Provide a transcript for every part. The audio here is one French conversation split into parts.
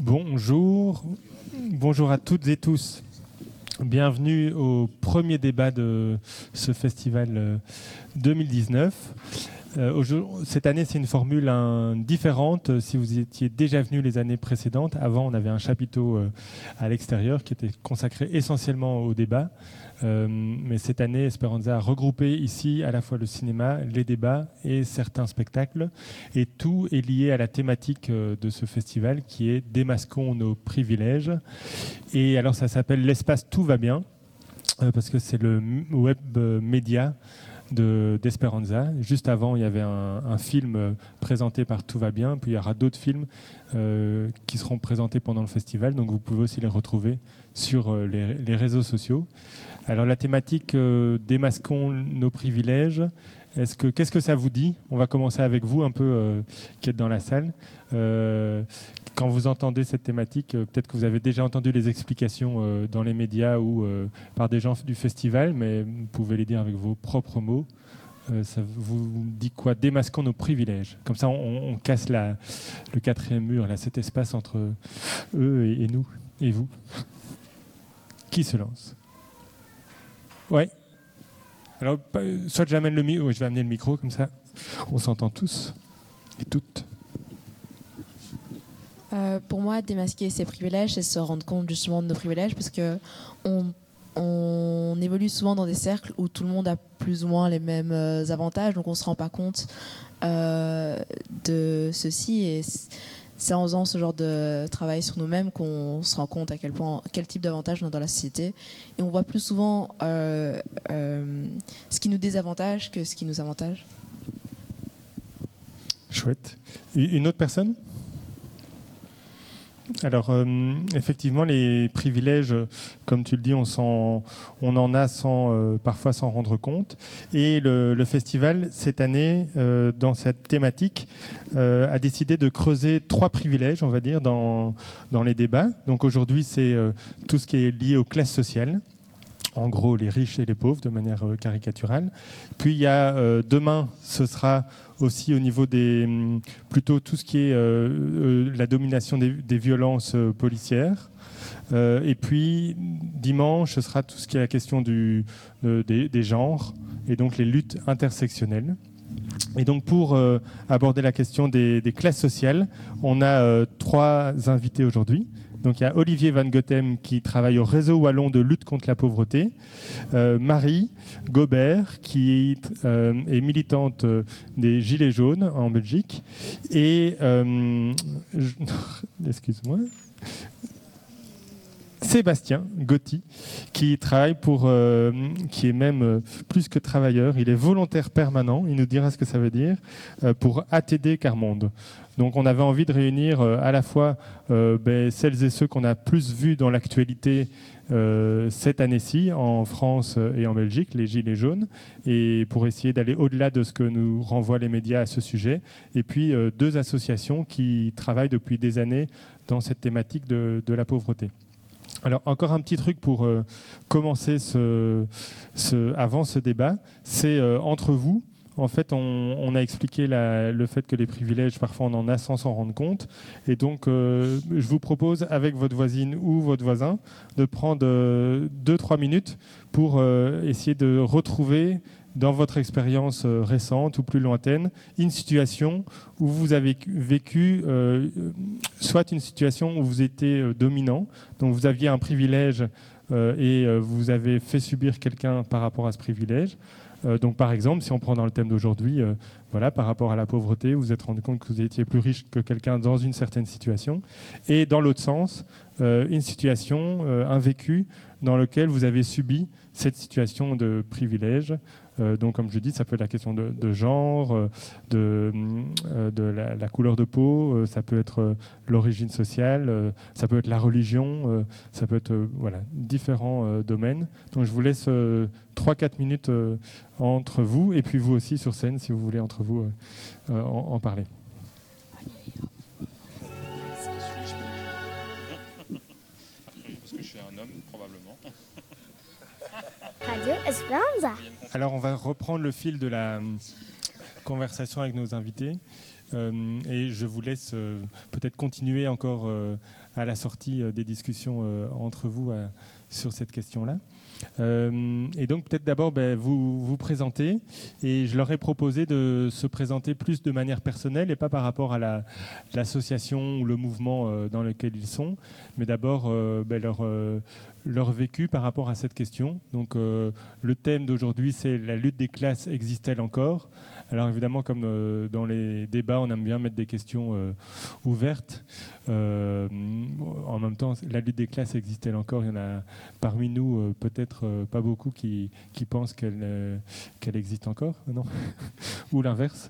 Bonjour, bonjour à toutes et tous. Bienvenue au premier débat de ce festival 2019. Cette année, c'est une formule différente. Si vous étiez déjà venu les années précédentes, avant, on avait un chapiteau à l'extérieur qui était consacré essentiellement au débat. Mais cette année, Esperanza a regroupé ici à la fois le cinéma, les débats et certains spectacles. Et tout est lié à la thématique de ce festival qui est « Démasquons nos privilèges ». Et alors ça s'appelle « L'espace tout va bien » parce que c'est le web média d'Esperanza. Juste avant, il y avait un film présenté par Tout va bien, puis il y aura d'autres films qui seront présentés pendant le festival, donc vous pouvez aussi les retrouver sur les réseaux sociaux. Alors la thématique démasquons nos privilèges, qu'est-ce que ça vous dit? On va commencer avec vous un peu qui êtes dans la salle. Quand vous entendez cette thématique, peut-être que vous avez déjà entendu les explications dans les médias ou par des gens du festival, mais vous pouvez les dire avec vos propres mots. Ça vous dit quoi? Démasquons nos privilèges. Comme ça, on casse le quatrième mur, là, cet espace entre eux et nous, et vous. Qui se lance? Ouais. Alors, soit j'amène le micro, je vais amener le micro, comme ça, on s'entend tous et toutes. Pour moi, démasquer ses privilèges, c'est se rendre compte justement de nos privilèges, parce que on évolue souvent dans des cercles où tout le monde a plus ou moins les mêmes avantages, donc on ne se rend pas compte de ceci, et c'est en faisant ce genre de travail sur nous-mêmes qu'on se rend compte à quel type d'avantages on a dans la société, et on voit plus souvent ce qui nous désavantage que ce qui nous avantage. Chouette. Une autre personne? Alors, effectivement, les privilèges, comme tu le dis, on en a parfois sans rendre compte. Et le festival, cette année, dans cette thématique, a décidé de creuser 3 privilèges, on va dire, dans les débats. Donc aujourd'hui, c'est tout ce qui est lié aux classes sociales. En gros, les riches et les pauvres, de manière caricaturale. Puis il y a demain, ce sera aussi au niveau plutôt tout ce qui est la domination des violences policières. Et puis dimanche, ce sera tout ce qui est la question des genres et donc les luttes intersectionnelles. Et donc pour aborder la question des classes sociales, on a 3 invités aujourd'hui. Donc il y a Olivier Van Gotem qui travaille au réseau wallon de lutte contre la pauvreté, Marie Gobert qui est militante des Gilets jaunes en Belgique et excuse-moi, Sébastien Gotti qui travaille qui est même plus que travailleur, il est volontaire permanent, il nous dira ce que ça veut dire, pour ATD Carmonde. Donc on avait envie de réunir à la fois celles et ceux qu'on a plus vus dans l'actualité cette année-ci en France et en Belgique, les Gilets jaunes, et pour essayer d'aller au-delà de ce que nous renvoient les médias à ce sujet. Et puis 2 associations qui travaillent depuis des années dans cette thématique de la pauvreté. Alors encore un petit truc pour commencer avant ce débat, c'est entre vous. En fait, on a expliqué le fait que les privilèges, parfois on en a sans s'en rendre compte. Et donc, je vous propose, avec votre voisine ou votre voisin, de prendre 2-3 minutes pour essayer de retrouver dans votre expérience récente ou plus lointaine, une situation où vous avez vécu soit une situation où vous étiez dominant, donc vous aviez un privilège et vous avez fait subir quelqu'un par rapport à ce privilège. Donc par exemple, si on prend dans le thème d'aujourd'hui, par rapport à la pauvreté, vous vous êtes rendu compte que vous étiez plus riche que quelqu'un dans une certaine situation. Et dans l'autre sens, une situation, un vécu dans lequel vous avez subi cette situation de privilège. Donc comme je dis, ça peut être la question de genre, de la couleur de peau, ça peut être l'origine sociale, ça peut être la religion, ça peut être différents domaines. Donc je vous laisse 3-4 minutes entre vous et puis vous aussi sur scène si vous voulez entre vous en parler. Parce que je suis un homme, probablement. Radio Esperanza. Alors on va reprendre le fil de la conversation avec nos invités et je vous laisse peut-être continuer encore à la sortie des discussions entre vous sur cette question-là. Et donc peut-être d'abord vous vous présenter, et je leur ai proposé de se présenter plus de manière personnelle et pas par rapport à l'association ou le mouvement dans lequel ils sont, mais d'abord leur vécu par rapport à cette question. Donc le thème d'aujourd'hui, c'est la lutte des classes existe-t-elle encore ? Alors évidemment, comme dans les débats, on aime bien mettre des questions ouvertes. En même temps, la lutte des classes existe-t-elle encore ? Il y en a parmi nous peut-être pas beaucoup qui pensent qu'elle existe encore, non ? Ou l'inverse.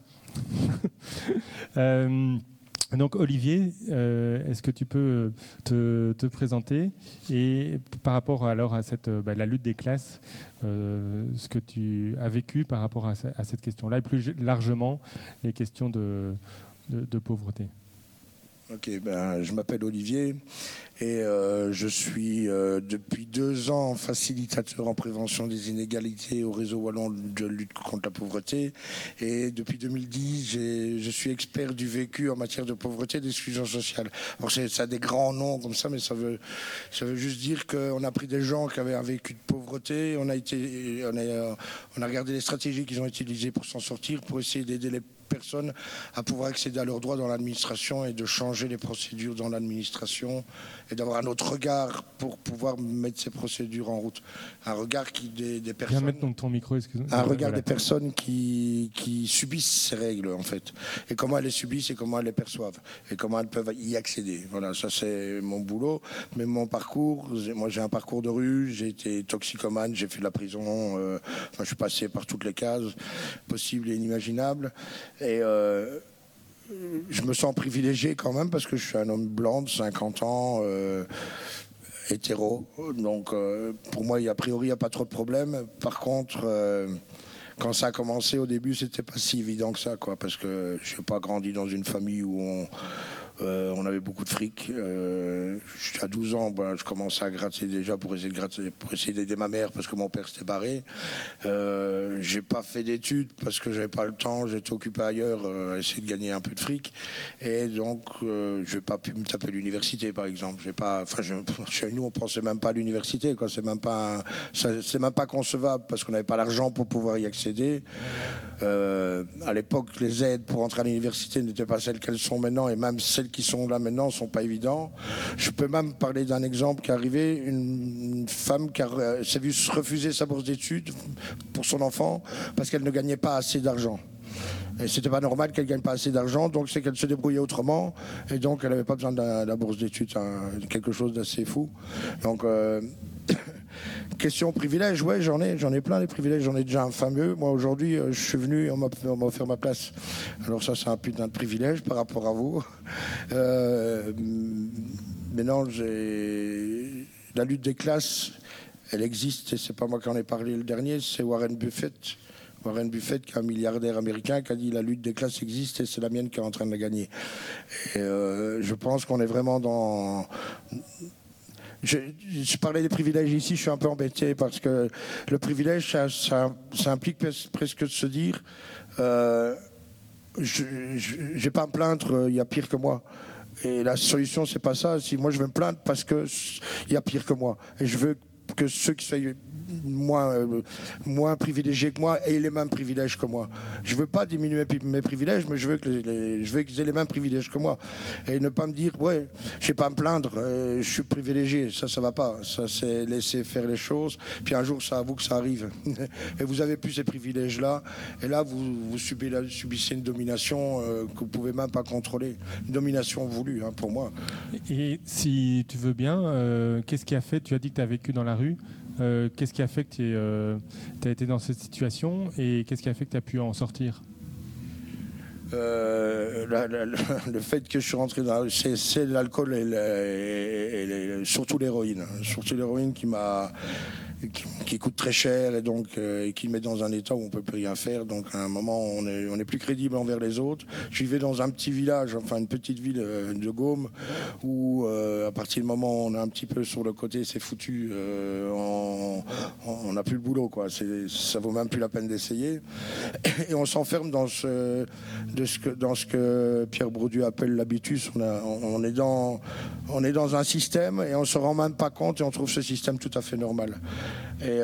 Donc Olivier, est-ce que tu peux te présenter, et par rapport alors à la lutte des classes, ce que tu as vécu par rapport à cette question-là, et plus largement les questions de pauvreté. Ok, je m'appelle Olivier et je suis depuis 2 ans facilitateur en prévention des inégalités au réseau wallon de lutte contre la pauvreté, et depuis 2010 je suis expert du vécu en matière de pauvreté et d'exclusion sociale. Alors ça a des grands noms comme ça, mais ça veut juste dire qu'on a pris des gens qui avaient un vécu de pauvreté, on a regardé les stratégies qu'ils ont utilisées pour s'en sortir, pour essayer d'aider les personnes à pouvoir accéder à leurs droits dans l'administration et de changer les procédures dans l'administration et d'avoir un autre regard pour pouvoir mettre ces procédures en route. Un regard des personnes. Viens mettre donc ton micro, excuse-moi. Un regard des personnes qui subissent ces règles, en fait. Et comment elles les subissent et comment elles les perçoivent. Et comment elles peuvent y accéder. Voilà, ça c'est mon boulot. Mais mon parcours, moi j'ai un parcours de rue, j'ai été toxicomane, j'ai fait de la prison, je suis passé par toutes les cases possibles et inimaginables. Et je me sens privilégié quand même parce que je suis un homme blanc de 50 ans, hétéro. Donc pour moi, a priori, il n'y a pas trop de problèmes. Par contre, quand ça a commencé au début, c'était pas si évident que ça, quoi, parce que je n'ai pas grandi dans une famille où on avait beaucoup de fric. À 12 ans, je commençais à gratter déjà pour essayer d'aider ma mère parce que mon père s'était barré. J'ai pas fait d'études parce que j'avais pas le temps. J'étais occupé ailleurs à essayer de gagner un peu de fric. Et donc, je n'ai pas pu me taper l'université, par exemple. Chez nous, on pensait même pas à l'université, quoi. C'est même pas concevable parce qu'on n'avait pas l'argent pour pouvoir y accéder. À l'époque, les aides pour entrer à l'université n'étaient pas celles qu'elles sont maintenant, et même celles qui sont là maintenant ne sont pas évidentes. Je peux même parler d'un exemple qui est arrivé, une femme qui s'est vue refuser sa bourse d'études pour son enfant parce qu'elle ne gagnait pas assez d'argent. Et c'était pas normal qu'elle gagne pas assez d'argent, donc c'est qu'elle se débrouillait autrement, et donc elle n'avait pas besoin de la bourse d'études, quelque chose d'assez fou. Donc question privilège, ouais, j'en ai plein des privilèges, j'en ai déjà un fameux. Moi aujourd'hui, je suis venu, on m'a offert ma place. Alors ça, c'est un putain de privilège par rapport à vous. Maintenant, la lutte des classes, elle existe, et c'est pas moi qui en ai parlé le dernier, c'est Warren Buffett. Warren Buffett, qui est un milliardaire américain, qui a dit la lutte des classes existe et c'est la mienne qui est en train de la gagner. Et je pense qu'on est vraiment dans... Je parlais des privilèges ici, je suis un peu embêté parce que le privilège, ça implique presque de se dire je vais pas à me plaindre, il y a pire que moi. Et la solution, c'est pas ça. Si moi je veux me plaindre parce que il y a pire que moi, et je veux que ceux qui soient moins privilégiés que moi aient les mêmes privilèges que moi. Je veux pas diminuer mes privilèges, mais je veux qu'ils aient les mêmes privilèges que moi. Et ne pas me dire, ouais, je vais pas me plaindre, je suis privilégié. Ça va pas. Ça, c'est laisser faire les choses. Puis un jour, c'est à vous que ça arrive. Et vous avez plus ces privilèges-là. Et là, vous subissez une domination que vous pouvez même pas contrôler. Une domination voulue, pour moi. Et si tu veux bien, qu'est-ce qui a fait, tu as dit que tu as vécu dans la rue, qu'est-ce qui a fait que tu as été dans cette situation, et qu'est-ce qui a fait que tu as pu en sortir ? Le fait que je suis rentré dans... C'est l'alcool et surtout l'héroïne. Surtout l'héroïne qui coûte très cher, et donc qui met dans un état où on peut plus rien faire. Donc à un moment, on est plus crédible envers les autres. Je vivais dans un petit village, enfin une petite ville de Gaume, où à partir du moment où on est un petit peu sur le côté, c'est foutu, on n'a plus le boulot, quoi. Ça vaut même plus la peine d'essayer. Et on s'enferme dans ce que Pierre Bourdieu appelle l'habitus. On est dans un système et on se rend même pas compte et on trouve ce système tout à fait normal. Et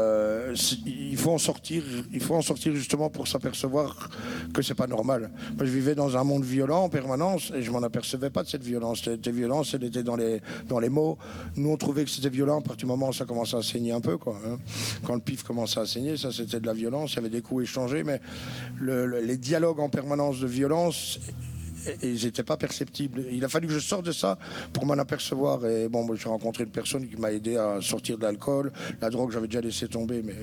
il faut en sortir justement pour s'apercevoir que c'est pas normal. Moi, je vivais dans un monde violent en permanence et je m'en apercevais pas de cette violence. Cette violence, elle était dans les mots. Nous, on trouvait que c'était violent à partir du moment où ça commençait à saigner un peu, quoi. Hein. Quand le pif commençait à saigner, ça c'était de la violence. Il y avait des coups échangés, mais les dialogues en permanence de violence, et ils n'étaient pas perceptibles. Il a fallu que je sorte de ça pour m'en apercevoir. Et bon, j'ai rencontré une personne qui m'a aidé à sortir de l'alcool. La drogue, j'avais déjà laissé tomber, mais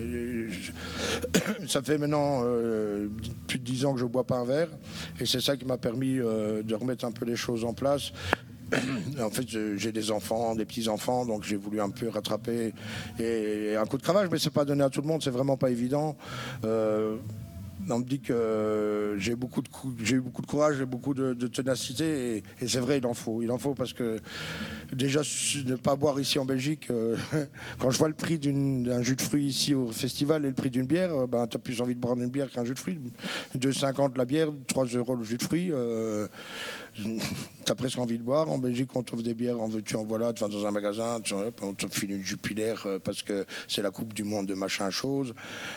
ça fait maintenant plus de 10 ans que je ne bois pas un verre. Et c'est ça qui m'a permis de remettre un peu les choses en place. En fait, j'ai des enfants, des petits-enfants, donc j'ai voulu un peu rattraper. Et un coup de cravache, mais c'est pas donné à tout le monde, c'est vraiment pas évident. On me dit que j'ai eu beaucoup de courage et beaucoup de ténacité, et c'est vrai, il en faut parce que déjà ne pas boire ici en Belgique, quand je vois le prix d'un jus de fruits ici au festival et le prix d'une bière, ben, tu as plus envie de boire une bière qu'un jus de fruits. 2,50 la bière, 3 € le jus de fruits, tu as presque envie de boire. En Belgique, on trouve des bières, tu en vois là, tu vas dans un magasin, on te file une Jupiler parce que c'est la coupe du monde de machin chose.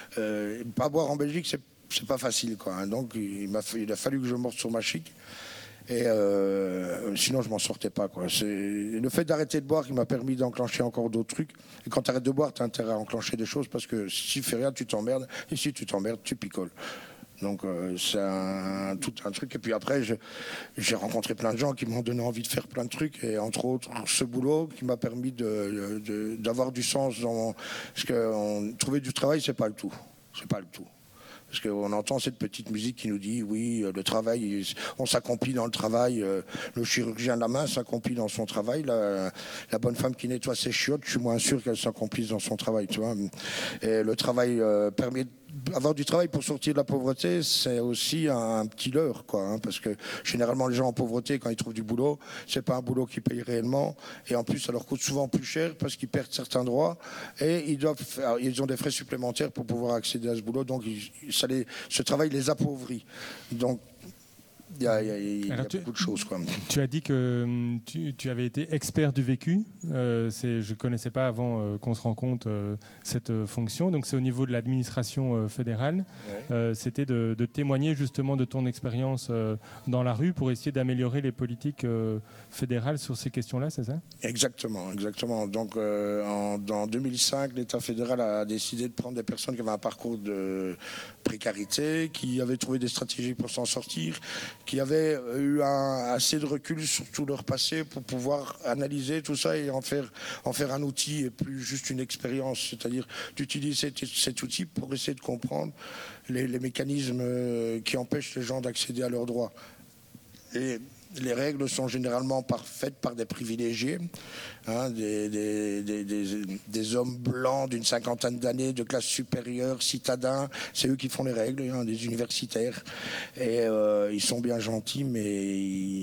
Pas boire en Belgique, c'est pas facile, quoi. Donc il a fallu que je morte sur ma chic. Et sinon je m'en sortais pas, quoi. C'est le fait d'arrêter de boire qui m'a permis d'enclencher encore d'autres trucs. Et quand tu arrêtes de boire, tu as intérêt à enclencher des choses parce que si tu fais rien, tu t'emmerdes. Et si tu t'emmerdes, tu picoles. Donc c'est tout un truc. Et puis après, j'ai rencontré plein de gens qui m'ont donné envie de faire plein de trucs. Et entre autres, ce boulot qui m'a permis d'avoir du sens. Parce que trouver du travail, c'est pas le tout. C'est pas le tout. Parce qu'on entend cette petite musique qui nous dit, oui, le travail, on s'accomplit dans le travail. Le chirurgien de la main s'accomplit dans son travail. La bonne femme qui nettoie ses chiottes, je suis moins sûr qu'elle s'accomplisse dans son travail, tu vois. Et le travail permet avoir du travail pour sortir de la pauvreté, c'est aussi un petit leurre, quoi, hein, parce que généralement les gens en pauvreté, quand ils trouvent du boulot, c'est pas un boulot qui paye réellement, et en plus ça leur coûte souvent plus cher parce qu'ils perdent certains droits et ils ont des frais supplémentaires pour pouvoir accéder à ce boulot, donc ce travail les appauvrit. Donc il y a beaucoup de choses, quoi. Tu as dit que tu avais été expert du vécu. Je ne connaissais pas avant qu'on se rende compte cette fonction. Donc c'est au niveau de l'administration fédérale. Ouais. C'était de témoigner justement de ton expérience dans la rue pour essayer d'améliorer les politiques fédérales sur ces questions-là, c'est ça ? Exactement. Donc en 2005, l'État fédéral a décidé de prendre des personnes qui avaient un parcours de précarité, qui avaient trouvé des stratégies pour s'en sortir, qui avaient eu assez de recul sur tout leur passé pour pouvoir analyser tout ça et en faire un outil et plus juste une expérience. C'est-à-dire d'utiliser cet outil pour essayer de comprendre les mécanismes qui empêchent les gens d'accéder à leurs droits. Et les règles sont généralement faites par des privilégiés, hein, des hommes blancs d'une 50aine d'années, de classe supérieure, citadins. C'est eux qui font les règles, hein, des universitaires. Et ils sont bien gentils, mais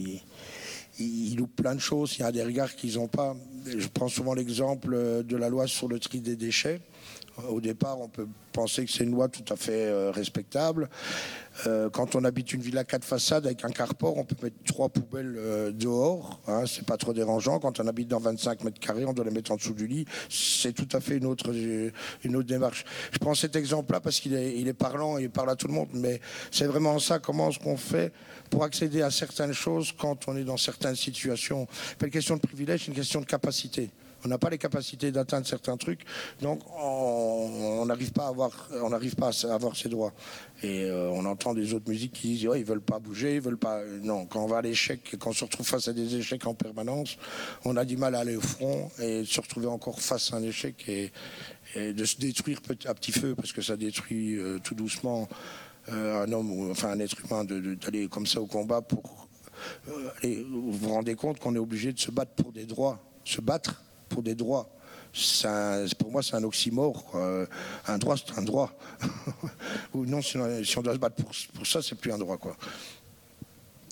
ils loupent plein de choses. Il y a des regards qu'ils n'ont pas. Je prends souvent l'exemple de la loi sur le tri des déchets. Au départ, on peut penser que c'est une loi tout à fait respectable. Quand on habite une villa 4 façades avec un carport, on peut mettre 3 poubelles dehors, hein, c'est pas trop dérangeant. Quand on habite dans 25 mètres carrés, on doit les mettre en dessous du lit. C'est tout à fait une autre démarche. Je prends cet exemple-là parce qu'il est parlant, il parle à tout le monde, mais c'est vraiment ça. Comment est-ce qu'on fait pour accéder à certaines choses quand on est dans certaines situations ? C'est pas une question de privilège, c'est une question de capacité. On n'a pas les capacités d'atteindre certains trucs, donc on n'arrive pas à avoir ses droits. Et on entend des autres musiques qui disent ils veulent pas bouger, ils veulent pas. Non, quand on va à l'échec, quand on se retrouve face à des échecs en permanence, on a du mal à aller au front et de se retrouver encore face à un échec et de se détruire à petit feu, parce que ça détruit tout doucement un homme ou enfin un être humain d'aller comme ça au combat pour. Vous vous rendez compte qu'on est obligé de se battre pour des droits, se battre pour des droits. Pour moi, c'est un oxymore. Un droit, c'est un droit. Ou non, si on doit se battre pour ça, c'est plus un droit, quoi.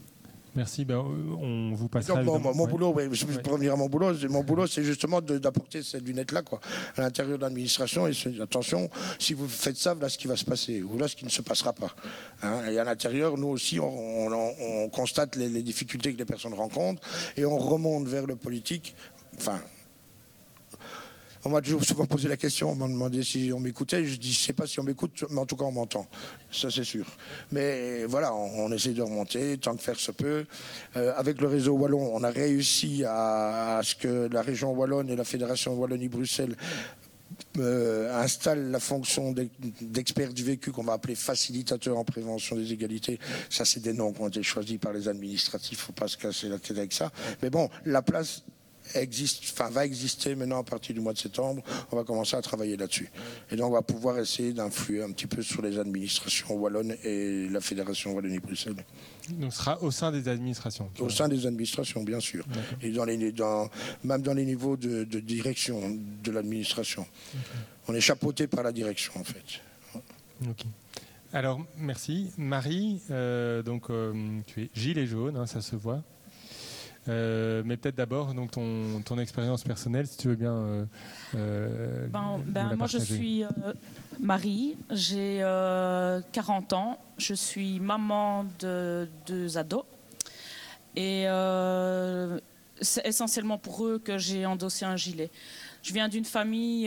Merci. On vous passera. Donc, mon ouais. boulot, je peux revenir à mon boulot. Mon boulot, c'est justement d'apporter cette lunette-là, quoi, à l'intérieur de l'administration. Et attention, si vous faites ça, voilà ce qui va se passer, ou là ce qui ne se passera pas. Hein. Et à l'intérieur, nous aussi, on constate les difficultés que les personnes rencontrent et on remonte vers le politique. Enfin. On m'a toujours souvent posé la question, on m'a demandé si on m'écoutait. Je dis, je ne sais pas si on m'écoute, mais en tout cas, on m'entend. Ça, c'est sûr. Mais voilà, on essaie de remonter tant que faire se peut. Avec le réseau Wallon, on a réussi à ce que la région Wallonne et la Fédération Wallonie-Bruxelles installent la fonction d'expert du vécu qu'on va appeler facilitateur en prévention des égalités. Ça, c'est des noms qui ont été choisis par les administratifs. Il ne faut pas se casser la tête avec ça. Mais bon, la place va exister maintenant à partir du mois de septembre. On va commencer à travailler là-dessus. Et donc, on va pouvoir essayer d'influer un petit peu sur les administrations wallonnes et la Fédération Wallonie-Bruxelles. Donc, ce sera au sein des administrations. Au sein des administrations, bien sûr. Et même dans les niveaux de direction de l'administration. On est chapeauté par la direction, en fait. Ok. Alors, merci. Marie, tu es gilet jaune, hein, ça se voit. Mais peut-être d'abord donc ton expérience personnelle, si tu veux bien. Moi, je suis Marie, j'ai 40 ans, je suis maman de 2 ados et c'est essentiellement pour eux que j'ai endossé un gilet. Je viens d'une famille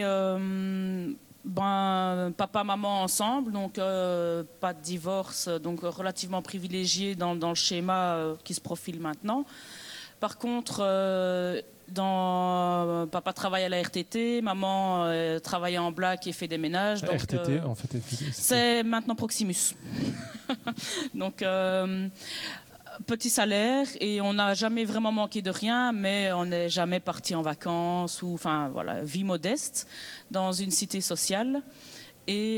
papa, maman ensemble, donc pas de divorce, donc relativement privilégié dans le schéma qui se profile maintenant. Par contre, papa travaille à la RTT, maman travaille en black et fait des ménages. Donc, RTT, en fait, c'est maintenant Proximus. Donc, petit salaire et on n'a jamais vraiment manqué de rien, mais on n'est jamais parti en vacances ou, enfin, voilà, vie modeste dans une cité sociale. Et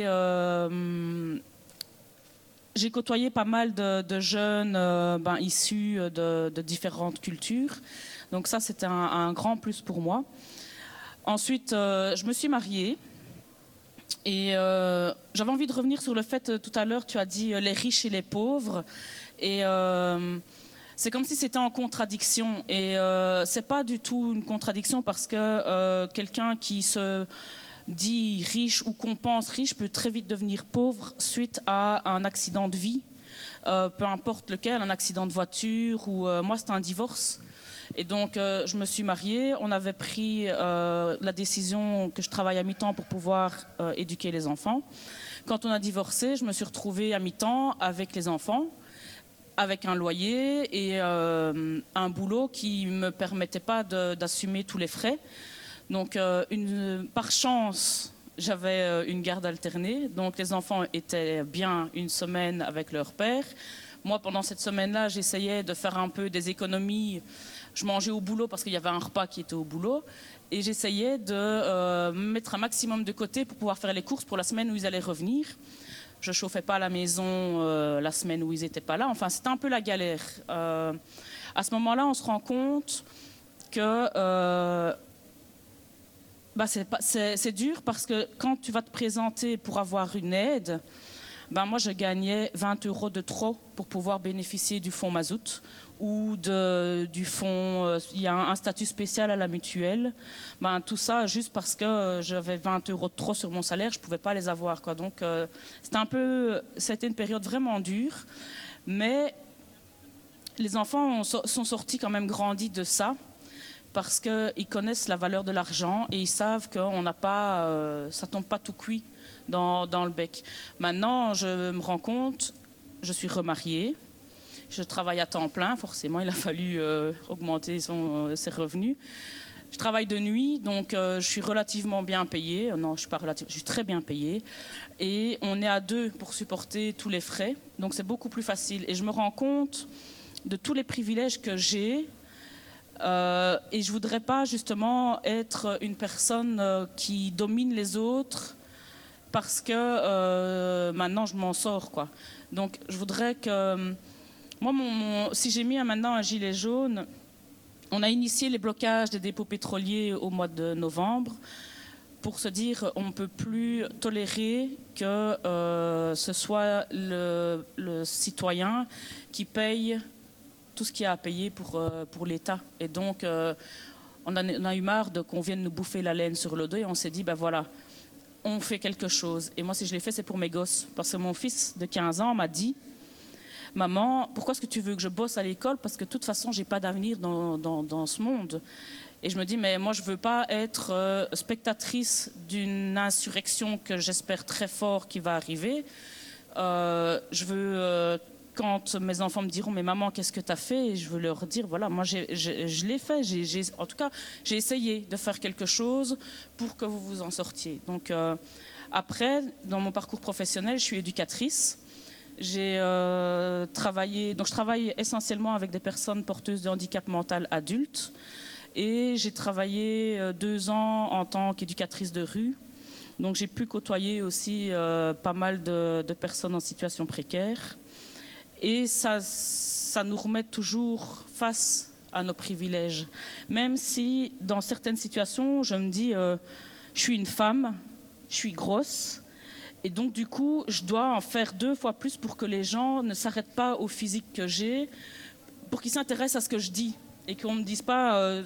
j'ai côtoyé pas mal de jeunes issus de différentes cultures. Donc ça, c'était un grand plus pour moi. Ensuite, je me suis mariée. Et j'avais envie de revenir sur le fait, tout à l'heure, tu as dit les riches et les pauvres. Et c'est comme si c'était en contradiction. Et c'est pas du tout une contradiction parce que quelqu'un qui se dit riche ou qu'on pense riche peut très vite devenir pauvre suite à un accident de vie, peu importe lequel, un accident de voiture ou moi c'était un divorce. Et donc je me suis mariée, on avait pris la décision que je travaille à mi-temps pour pouvoir éduquer les enfants. Quand on a divorcé, je me suis retrouvée à mi-temps avec les enfants, avec un loyer et un boulot qui ne me permettait pas d'assumer tous les frais. Donc, par chance, j'avais une garde alternée. Donc, les enfants étaient bien une semaine avec leur père. Moi, pendant cette semaine-là, j'essayais de faire un peu des économies. Je mangeais au boulot parce qu'il y avait un repas qui était au boulot. Et j'essayais de mettre un maximum de côté pour pouvoir faire les courses pour la semaine où ils allaient revenir. Je ne chauffais pas la maison la semaine où ils n'étaient pas là. Enfin, c'était un peu la galère. À ce moment-là, on se rend compte que... c'est dur parce que quand tu vas te présenter pour avoir une aide, moi je gagnais 20 € de trop pour pouvoir bénéficier du fonds mazout ou du fonds, il y a un statut spécial à la mutuelle. Tout ça juste parce que j'avais 20 € de trop sur mon salaire, je ne pouvais pas les avoir, quoi. Donc c'était une période vraiment dure, mais les enfants sont sortis quand même grandis de ça. Parce qu'ils connaissent la valeur de l'argent et ils savent qu'on n'a pas, ça tombe pas tout cuit dans le bec. Maintenant, je me rends compte, je suis remariée, je travaille à temps plein, forcément, il a fallu augmenter ses revenus. Je travaille de nuit, donc je suis relativement bien payée. Non, je suis pas relativement, je suis très bien payée. Et on est à 2 pour supporter tous les frais, donc c'est beaucoup plus facile. Et je me rends compte de tous les privilèges que j'ai. Et je voudrais pas justement être une personne qui domine les autres parce que maintenant je m'en sors, quoi. Donc je voudrais que moi, si j'ai mis maintenant un gilet jaune, on a initié les blocages des dépôts pétroliers au mois de novembre pour se dire on ne peut plus tolérer que ce soit le citoyen qui paye tout ce qu'il y a à payer pour l'État. Et donc, on a eu marre qu'on vienne nous bouffer la laine sur le dos et on s'est dit, ben voilà, on fait quelque chose. Et moi, si je l'ai fait, c'est pour mes gosses. Parce que mon fils de 15 ans m'a dit, maman, pourquoi est-ce que tu veux que je bosse à l'école? Parce que de toute façon, j'ai pas d'avenir dans ce monde. Et je me dis, mais moi, je veux pas être spectatrice d'une insurrection que j'espère très fort qui va arriver. Je veux, quand mes enfants me diront, mais maman, qu'est-ce que tu as fait? Et je veux leur dire, voilà, moi, je l'ai fait. En tout cas, j'ai essayé de faire quelque chose pour que vous vous en sortiez. Donc, après, dans mon parcours professionnel, je suis éducatrice. J'ai travaillé, donc je travaille essentiellement avec des personnes porteuses de handicap mental adultes. Et j'ai travaillé 2 ans en tant qu'éducatrice de rue. Donc j'ai pu côtoyer aussi pas mal de personnes en situation précaire. Et ça nous remet toujours face à nos privilèges. Même si dans certaines situations, je me dis, je suis une femme, je suis grosse. Et donc du coup, je dois en faire 2 fois plus pour que les gens ne s'arrêtent pas au physique que j'ai, pour qu'ils s'intéressent à ce que je dis. Et qu'on ne me dise pas...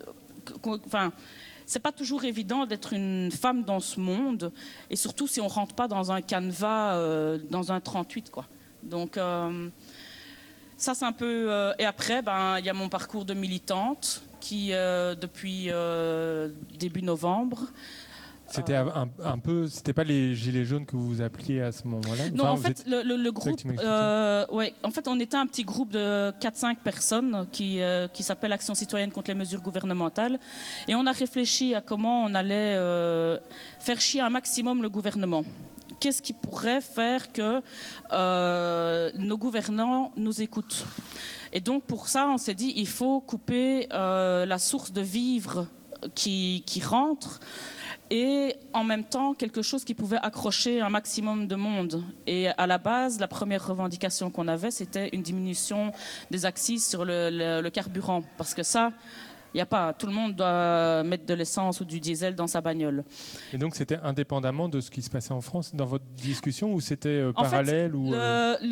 c'est pas toujours évident d'être une femme dans ce monde, et surtout si on rentre pas dans un canevas, dans un 38, quoi. Donc ça c'est un peu... et après, il y a mon parcours de militante qui, depuis début novembre... C'était un peu, c'était pas les gilets jaunes que vous appeliez à ce moment-là? Non, en fait, le groupe, ouais, en fait, on était un petit groupe de 4-5 personnes qui s'appelle Action citoyenne contre les mesures gouvernementales, et on a réfléchi à comment on allait faire chier un maximum le gouvernement. Qu'est-ce qui pourrait faire que nos gouvernants nous écoutent? Et donc pour ça, on s'est dit, il faut couper la source de vivres qui rentre, et en même temps quelque chose qui pouvait accrocher un maximum de monde. Et à la base, la première revendication qu'on avait, c'était une diminution des accises sur le carburant, parce que ça, il n'y a pas, tout le monde doit mettre de l'essence ou du diesel dans sa bagnole. Et donc c'était indépendamment de ce qui se passait en France dans votre discussion, ou c'était parallèle? En fait,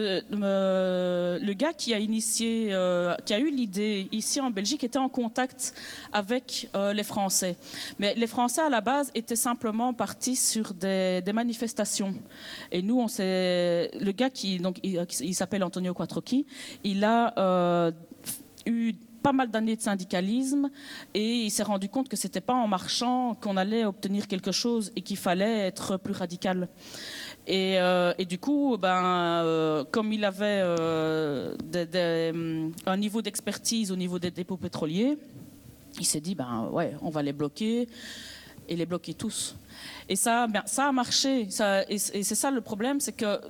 le gars qui a initié, qui a eu l'idée ici en Belgique, était en contact avec les Français. Mais les Français à la base étaient simplement partis sur des manifestations. Et nous, le gars il s'appelle Antonio Quattrocchi, il a eu pas mal d'années de syndicalisme, et il s'est rendu compte que c'était pas en marchant qu'on allait obtenir quelque chose, et qu'il fallait être plus radical. Et du coup, comme il avait un niveau d'expertise au niveau des dépôts pétroliers, il s'est dit, ouais, on va les bloquer, et les bloquer tous. Et ça a marché. Et c'est ça le problème, c'est que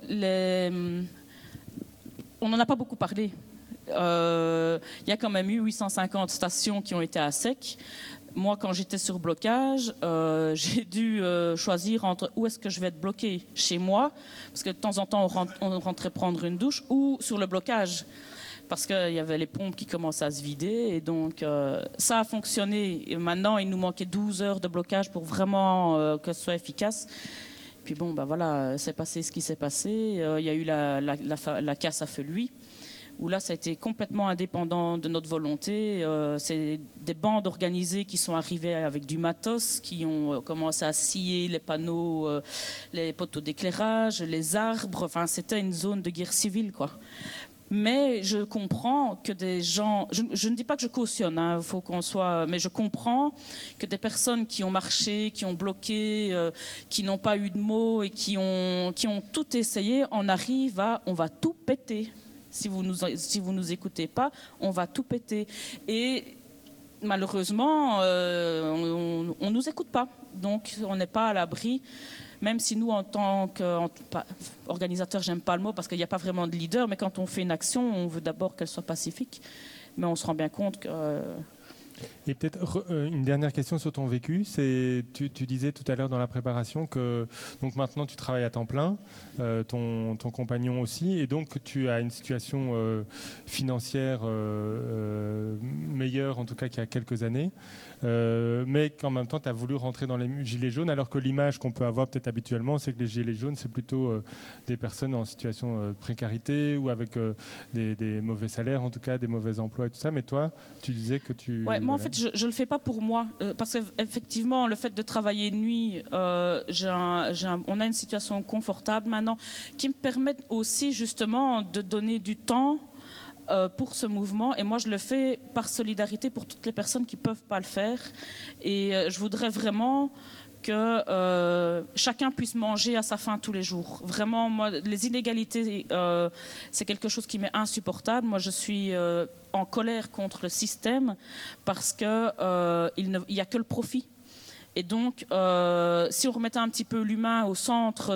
on n'en a pas beaucoup parlé. Il y a quand même eu 850 stations qui ont été à sec. Moi, quand j'étais sur blocage, j'ai dû choisir entre où est-ce que je vais être bloqué, chez moi, parce que de temps en temps, on rentrait prendre une douche, ou sur le blocage, parce qu'il y avait les pompes qui commençaient à se vider. Et donc, ça a fonctionné. Et maintenant, il nous manquait 12 heures de blocage pour vraiment que ce soit efficace. Puis bon, voilà, c'est passé ce qui s'est passé. Il y a eu la casse à Feluy, où là, ça a été complètement indépendant de notre volonté. C'est des bandes organisées qui sont arrivées avec du matos, qui ont commencé à scier les panneaux, les poteaux d'éclairage, les arbres. Enfin, c'était une zone de guerre civile, quoi. Mais je comprends que des gens... Je ne dis pas que je cautionne, faut qu'on soit... Mais je comprends que des personnes qui ont marché, qui ont bloqué, qui n'ont pas eu de mots et qui ont tout essayé, on arrive à... On va tout péter. Si vous nous écoutez pas, on va tout péter. Et malheureusement, on nous écoute pas. Donc, on n'est pas à l'abri. Même si nous, en tant qu'organisateurs, j'aime pas le mot parce qu'il n'y a pas vraiment de leader, mais quand on fait une action, on veut d'abord qu'elle soit pacifique. Mais on se rend bien compte que... Et peut-être une dernière question sur ton vécu. Tu disais tout à l'heure dans la préparation que donc maintenant tu travailles à temps plein, ton compagnon aussi, et donc tu as une situation financière meilleure en tout cas qu'il y a quelques années. Mais qu'en même temps, tu as voulu rentrer dans les gilets jaunes, alors que l'image qu'on peut avoir peut-être habituellement, c'est que les gilets jaunes, c'est plutôt des personnes en situation de précarité ou avec des mauvais salaires, en tout cas, des mauvais emplois et tout ça. Mais toi, tu disais que tu... Ouais, moi, en fait, je ne le fais pas pour moi. Parce qu'effectivement, le fait de travailler de nuit, on a une situation confortable maintenant qui me permet aussi, justement, de donner du temps pour ce mouvement, et moi je le fais par solidarité pour toutes les personnes qui ne peuvent pas le faire, et je voudrais vraiment que chacun puisse manger à sa faim tous les jours. Vraiment, moi, les inégalités, c'est quelque chose qui m'est insupportable. Moi, je suis en colère contre le système parce qu'il n'y a que le profit. Et donc, si on remettait un petit peu l'humain au centre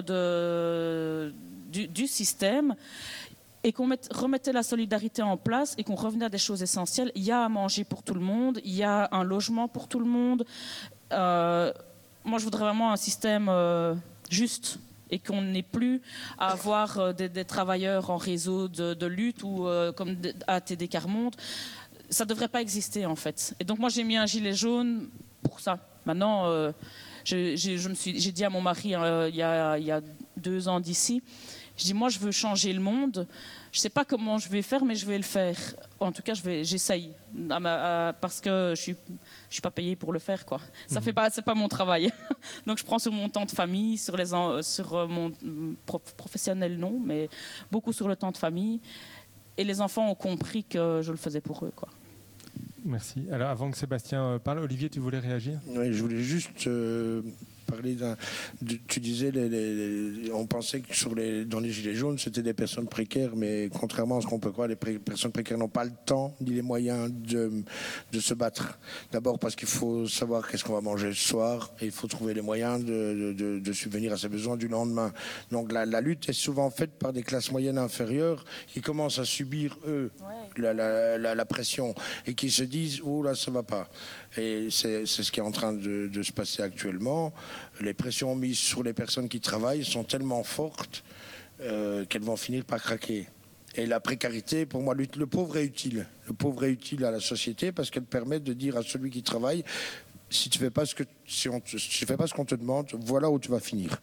du système, et qu'on remettait la solidarité en place et qu'on revenait à des choses essentielles, il y a à manger pour tout le monde, il y a un logement pour tout le monde. Moi, je voudrais vraiment un système juste et qu'on n'ait plus à avoir des travailleurs en réseau de lutte ou comme ATD Carmonde. Ça ne devrait pas exister, en fait. Et donc, moi, j'ai mis un gilet jaune pour ça. Maintenant, j'ai dit à mon mari il y a 2 ans d'ici, je dis, moi, je veux changer le monde. Je ne sais pas comment je vais faire, mais je vais le faire. En tout cas, j'essaye. Parce que je suis pas payée pour le faire, quoi. C'est pas mon travail. Donc, je prends sur mon temps de famille, sur mon professionnel, non, mais beaucoup sur le temps de famille. Et les enfants ont compris que je le faisais pour eux, quoi. Merci. Alors, avant que Sébastien parle, Olivier, tu voulais réagir ? Oui, je voulais juste parler tu disais, on pensait que dans les gilets jaunes, c'était des personnes précaires, mais contrairement à ce qu'on peut croire, les personnes précaires n'ont pas le temps ni les moyens de se battre. D'abord parce qu'il faut savoir qu'est-ce qu'on va manger ce soir, et il faut trouver les moyens de subvenir à ses besoins du lendemain. Donc la lutte est souvent faite par des classes moyennes inférieures qui commencent à subir, eux, la pression, et qui se disent « Oh là, ça va pas ». Et c'est ce qui est en train de se passer actuellement. Les pressions mises sur les personnes qui travaillent sont tellement fortes qu'elles vont finir par craquer. Et la précarité, pour moi, le pauvre est utile. Le pauvre est utile à la société parce qu'elle permet de dire à celui qui travaille, si tu fais pas ce qu'on te demande, voilà où tu vas finir.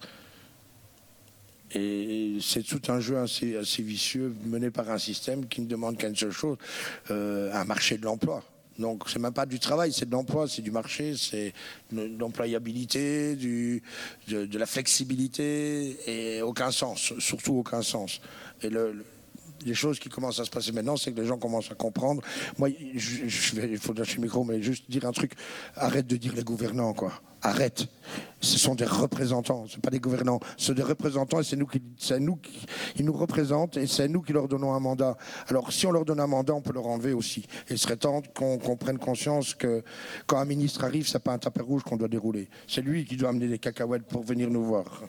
Et c'est tout un jeu assez vicieux mené par un système qui ne demande qu'une seule chose, un marché de l'emploi. Donc c'est même pas du travail, c'est de l'emploi, c'est du marché, c'est de l'employabilité, de la flexibilité, et aucun sens, surtout aucun sens. Et les choses qui commencent à se passer maintenant, c'est que les gens commencent à comprendre. Moi, il faut lâcher le micro, mais juste dire un truc. Arrête de dire les gouvernants, quoi. Arrête. Ce sont des représentants, ce ne sont pas des gouvernants. Ce sont des représentants et ils nous représentent et c'est nous qui leur donnons un mandat. Alors, si on leur donne un mandat, on peut leur enlever aussi. Et il serait temps qu'on prenne conscience que quand un ministre arrive, ce n'est pas un tapis rouge qu'on doit dérouler. C'est lui qui doit amener des cacahuètes pour venir nous voir.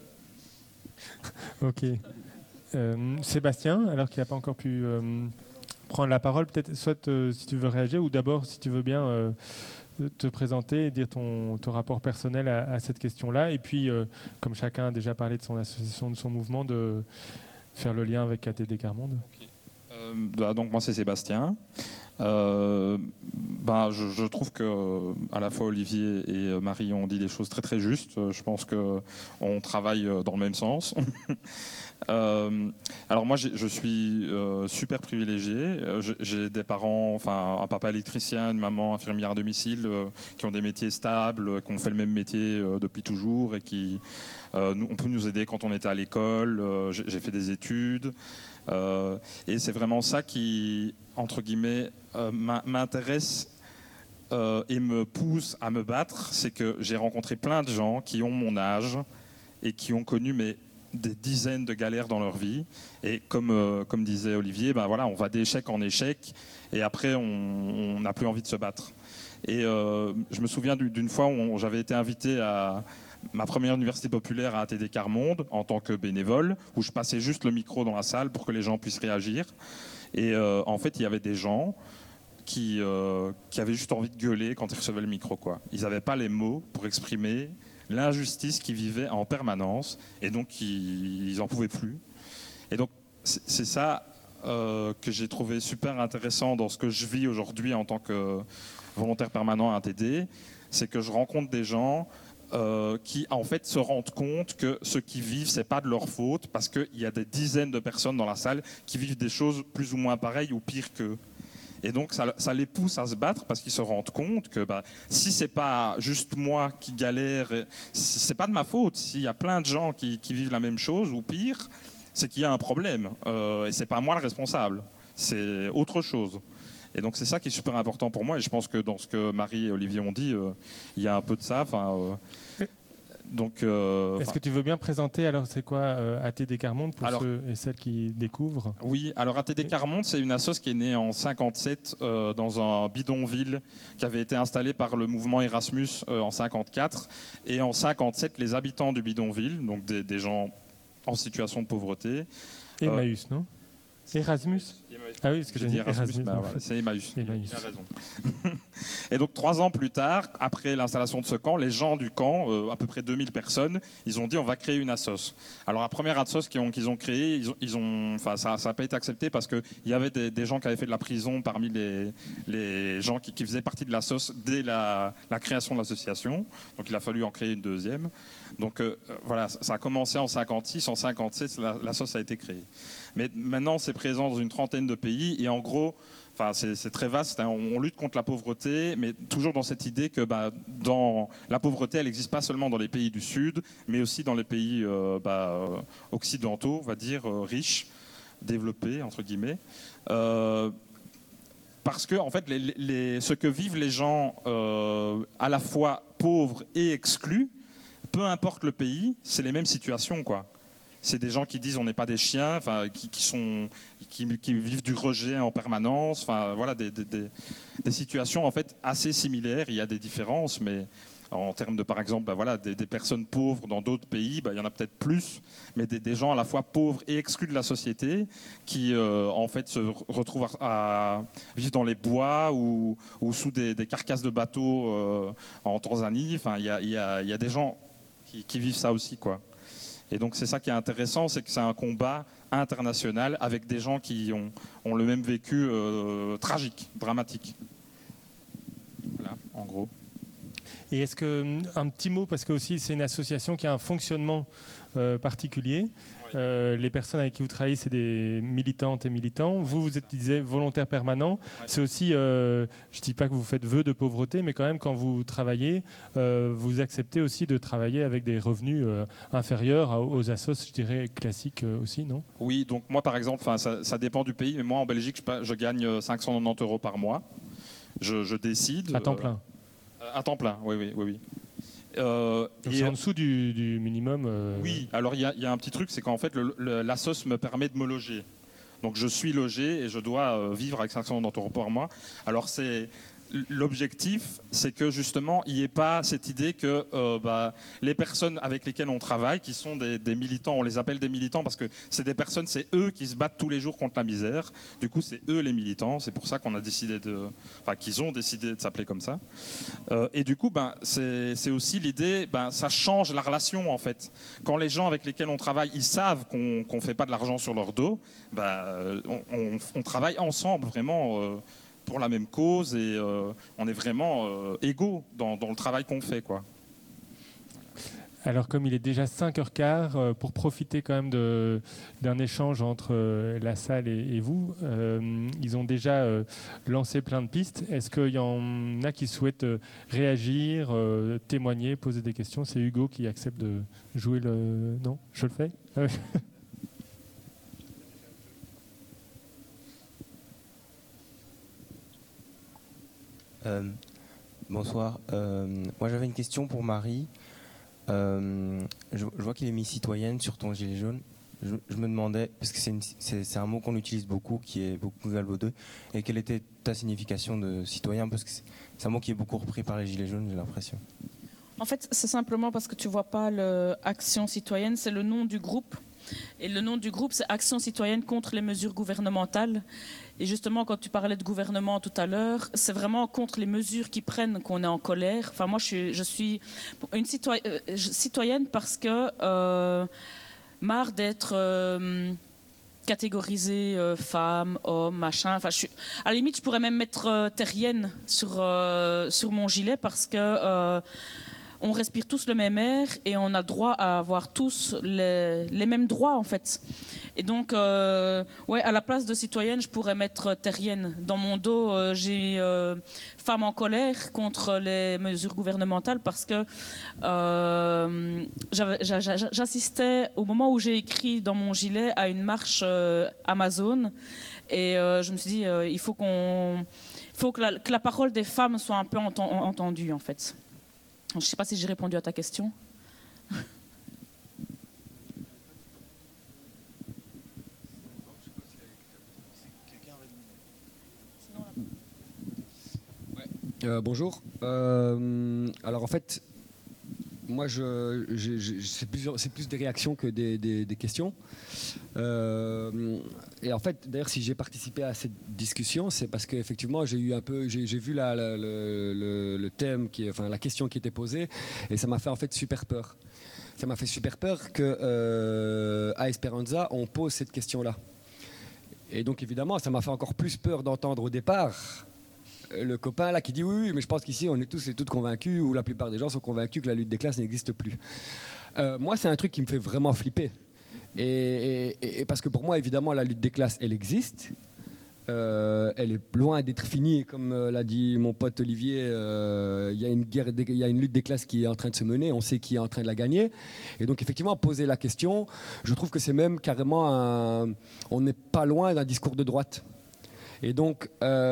Ok. Sébastien, alors qu'il n'a pas encore pu prendre la parole, peut-être soit si tu veux réagir ou d'abord si tu veux bien te présenter et dire ton rapport personnel à cette question-là, et puis comme chacun a déjà parlé de son association, de son mouvement, de faire le lien avec ATD Carmonde. Okay. Donc moi c'est Sébastien. Je trouve que à la fois Olivier et Marie ont dit des choses très très justes. Je pense qu'on travaille dans le même sens. Alors moi je suis super privilégié. J'ai des parents, enfin un papa électricien, une maman infirmière à domicile, qui ont des métiers stables, qui ont fait le même métier depuis toujours et qui on peut nous aider quand on était à l'école. J'ai fait des études et c'est vraiment ça qui, entre guillemets, m'intéresse et me pousse à me battre. C'est que j'ai rencontré plein de gens qui ont mon âge et qui ont connu des dizaines de galères dans leur vie, et comme disait Olivier, on va d'échec en échec et après on n'a plus envie de se battre. Et je me souviens d'une fois où j'avais été invité à ma première université populaire à ATD Carmonde en tant que bénévole, où je passais juste le micro dans la salle pour que les gens puissent réagir, et en fait il y avait des gens qui avaient juste envie de gueuler quand ils recevaient le micro, quoi. Ils n'avaient pas les mots pour exprimer l'injustice qu'ils vivaient en permanence, et donc ils n'en pouvaient plus. Et donc c'est ça que j'ai trouvé super intéressant dans ce que je vis aujourd'hui en tant que volontaire permanent à ATD, c'est que je rencontre des gens qui en fait se rendent compte que ce qu'ils vivent, c'est pas de leur faute, parce qu'il y a des dizaines de personnes dans la salle qui vivent des choses plus ou moins pareilles ou pires qu'eux. Et donc ça les pousse à se battre parce qu'ils se rendent compte que si c'est pas juste moi qui galère, c'est pas de ma faute. S'il y a plein de gens qui vivent la même chose ou pire, c'est qu'il y a un problème. Et c'est pas moi le responsable, c'est autre chose. Et donc c'est ça qui est super important pour moi. Et je pense que dans ce que Marie et Olivier ont dit, il y a un peu de ça. Est-ce que tu veux bien présenter alors c'est quoi ATD Quart-Monde pour ceux et celles qui découvrent? Oui, alors ATD Quart-Monde, c'est une assoce qui est née en 57 dans un bidonville qui avait été installé par le mouvement Erasmus en 54. Et en 57, les habitants du bidonville, donc des gens en situation de pauvreté. Emmaüs, non? Erasmus. Ah oui, ce que j'ai dit Erasmus, c'est Emmaüs. Il a raison. Et donc 3 ans plus tard, après l'installation de ce camp, les gens du camp, à peu près 2000 personnes, ils ont dit on va créer une assoce. Alors la première assoce qu'ils ont créée, ça n'a pas été accepté parce qu'il y avait des gens qui avaient fait de la prison parmi les gens qui faisaient partie de l'assoce dès la création de l'association. Donc il a fallu en créer une deuxième. Donc voilà, ça a commencé en 56, en 57, l'assoce a été créée. Mais maintenant, c'est présent dans une trentaine de pays et en gros, c'est très vaste. Hein, on lutte contre la pauvreté, mais toujours dans cette idée que la pauvreté, elle n'existe pas seulement dans les pays du Sud, mais aussi dans les pays occidentaux, on va dire, riches, développés, entre guillemets. Parce que, en fait, ce que vivent les gens à la fois pauvres et exclus, peu importe le pays, c'est les mêmes situations, quoi. C'est des gens qui disent on n'est pas des chiens, qui vivent du rejet en permanence, voilà, des situations en fait assez similaires. Il y a des différences, mais en termes de, par exemple, des personnes pauvres dans d'autres pays, il y en a peut-être plus, mais des gens à la fois pauvres et exclus de la société qui en fait se retrouvent à vivre dans les bois ou sous des carcasses de bateaux en Tanzanie. Il y a des gens qui vivent ça aussi, quoi. Et donc c'est ça qui est intéressant, c'est que c'est un combat international avec des gens qui ont le même vécu tragique, dramatique. Voilà, en gros. Et est-ce que, un petit mot, parce que aussi c'est une association qui a un fonctionnement particulier. Les personnes avec qui vous travaillez, c'est des militantes et militants. Vous êtes, disais, volontaire permanent. Ouais. C'est aussi, je ne dis pas que vous faites vœu de pauvreté, mais quand même, quand vous travaillez, vous acceptez aussi de travailler avec des revenus inférieurs aux assos, je dirais, classiques aussi, non? Oui, donc moi, par exemple, ça dépend du pays, mais moi, en Belgique, je gagne 590 € par mois. Je décide... À temps plein? À temps plein, oui. C'est en dessous du minimum. Oui, alors il y a un petit truc, c'est qu'en fait l'assos me permet de me loger. Donc je suis logé et je dois vivre avec 590 € par mois. Alors l'objectif, c'est que justement, il n'y ait pas cette idée que les personnes avec lesquelles on travaille, qui sont des militants, on les appelle des militants parce que c'est des personnes, c'est eux qui se battent tous les jours contre la misère. Du coup, c'est eux les militants. C'est pour ça qu'on a décidé qu'ils ont décidé de s'appeler comme ça. Et du coup, c'est aussi l'idée, ça change la relation en fait. Quand les gens avec lesquels on travaille, ils savent qu'on ne fait pas de l'argent sur leur dos, on travaille ensemble vraiment. Pour la même cause et on est vraiment égaux dans le travail qu'on fait, quoi. Alors comme il est déjà 5h15, pour profiter quand même d'un échange entre la salle et vous, ils ont déjà lancé plein de pistes. Est-ce qu'il y en a qui souhaitent réagir, témoigner, poser des questions? C'est Hugo qui accepte de jouer le... Non, je le fais. Bonsoir. Moi, j'avais une question pour Marie. Je vois qu'il est mis citoyenne sur ton gilet jaune. Je me demandais, parce que c'est un mot qu'on utilise beaucoup, qui est beaucoup galvaudeux, et quelle était ta signification de citoyen? Parce que c'est un mot qui est beaucoup repris par les gilets jaunes, j'ai l'impression. En fait, c'est simplement parce que tu vois pas l'Action citoyenne, c'est le nom du groupe. Et le nom du groupe, c'est Action citoyenne contre les mesures gouvernementales. Et justement, quand tu parlais de gouvernement tout à l'heure, c'est vraiment contre les mesures qu'ils prennent qu'on est en colère. Enfin, moi, je suis une citoyenne parce que marre d'être catégorisée femme, homme, machin. Enfin, à la limite, je pourrais même mettre terrienne sur mon gilet parce que on respire tous le même air et on a droit à avoir tous les mêmes droits, en fait. Et donc, ouais, à la place de citoyenne, je pourrais mettre terrienne. Dans mon dos, j'ai femme en colère contre les mesures gouvernementales parce que j'assistais, au moment où j'ai écrit dans mon gilet, à une marche Amazon. Et je me suis dit, il faut que la parole des femmes soit un peu entendue, en fait. Je ne sais pas si j'ai répondu à ta question. Bonjour. Alors en fait, moi, c'est plus des réactions que des questions. Et en fait, d'ailleurs, si j'ai participé à cette discussion, c'est parce qu'effectivement, j'ai vu le thème, enfin la question qui était posée, et ça m'a fait en fait super peur. Ça m'a fait super peur que à Esperanza, on pose cette question-là. Et donc évidemment, ça m'a fait encore plus peur d'entendre au départ le copain là qui dit oui, mais je pense qu'ici on est tous et toutes convaincus, ou la plupart des gens sont convaincus que la lutte des classes n'existe plus. Moi, c'est un truc qui me fait vraiment flipper. Et parce que pour moi, évidemment, la lutte des classes, elle existe. Elle est loin d'être finie, comme l'a dit mon pote Olivier. Il y a une lutte des classes qui est en train de se mener. On sait qui est en train de la gagner. Et donc, effectivement, poser la question, je trouve que c'est même carrément on n'est pas loin d'un discours de droite. Et donc,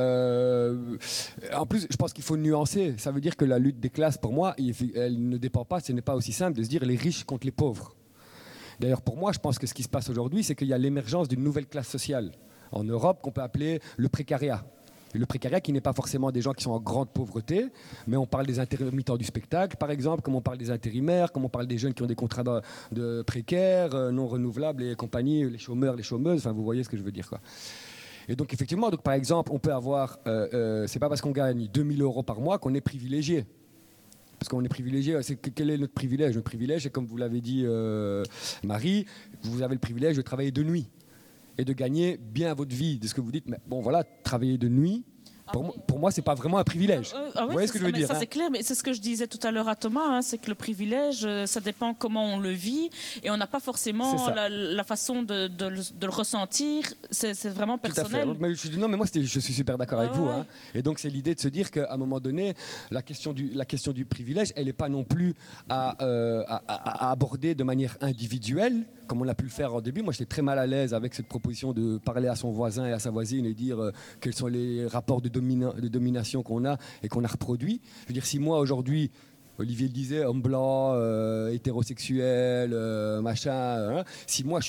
en plus, je pense qu'il faut nuancer. Ça veut dire que la lutte des classes, pour moi, elle ne dépend pas, ce n'est pas aussi simple de se dire les riches contre les pauvres. D'ailleurs, pour moi, je pense que ce qui se passe aujourd'hui, c'est qu'il y a l'émergence d'une nouvelle classe sociale en Europe qu'on peut appeler le précariat. Et le précariat qui n'est pas forcément des gens qui sont en grande pauvreté, mais on parle des intermittents du spectacle, par exemple, comme on parle des intérimaires, comme on parle des jeunes qui ont des contrats de précaires, non renouvelables et compagnie, les chômeurs, les chômeuses, enfin vous voyez ce que je veux dire, quoi. Et donc effectivement, par exemple, on peut avoir, c'est pas parce qu'on gagne 2000 € par mois qu'on est privilégié. Parce qu'on est privilégié, quel est notre privilège? Notre privilège, c'est comme vous l'avez dit Marie, vous avez le privilège de travailler de nuit et de gagner bien votre vie, de ce que vous dites. Mais bon voilà, travailler de nuit, pour moi, c'est pas vraiment un privilège. Vous voyez ce que je veux dire? Ça, c'est clair, mais c'est ce que je disais tout à l'heure à Thomas, c'est que le privilège, ça dépend comment on le vit, et on n'a pas forcément la façon de le ressentir. C'est vraiment personnel. Tout à fait. Mais moi, je suis super d'accord avec vous. Hein. Et donc, c'est l'idée de se dire qu'à un moment donné, la question du privilège, elle n'est pas non plus à aborder de manière individuelle, comme on a pu le faire au début. Moi, j'étais très mal à l'aise avec cette proposition de parler à son voisin et à sa voisine et dire quels sont les rapports de domination qu'on a et qu'on a reproduit. Je veux dire, si moi, aujourd'hui, Olivier le disait, homme blanc, hétérosexuel, machin, hein, si moi, je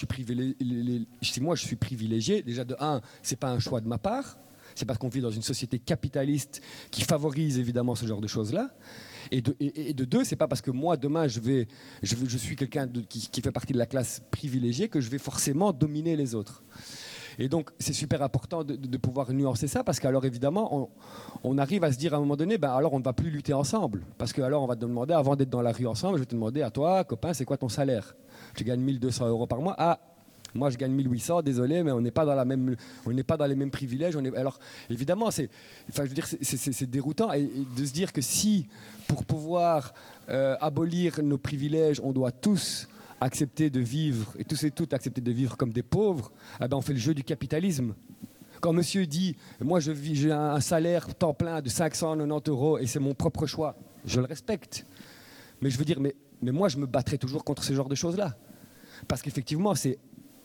suis privilégié, déjà de un, c'est pas un choix de ma part, c'est parce qu'on vit dans une société capitaliste qui favorise évidemment ce genre de choses-là. Et de deux, c'est pas parce que moi demain je suis quelqu'un qui fait partie de la classe privilégiée que je vais forcément dominer les autres. Et donc c'est super important de pouvoir nuancer ça, parce qu'alors évidemment on arrive à se dire à un moment donné, alors on ne va plus lutter ensemble, parce que alors on va te demander, avant d'être dans la rue ensemble, je vais te demander à toi, copain, c'est quoi ton salaire? Tu gagnes 1200 € par mois. Ah, moi je gagne 1800, désolé, mais on n'est pas dans les mêmes privilèges. Alors évidemment, c'est déroutant, et de se dire que si pour pouvoir abolir nos privilèges, on doit tous accepter de vivre, et tous et toutes accepter de vivre comme des pauvres, on fait le jeu du capitalisme. Quand monsieur dit, moi j'ai un salaire temps plein de 590 € et c'est mon propre choix, je le respecte. Mais je veux dire, mais moi je me battrai toujours contre ce genre de choses-là. Parce qu'effectivement, il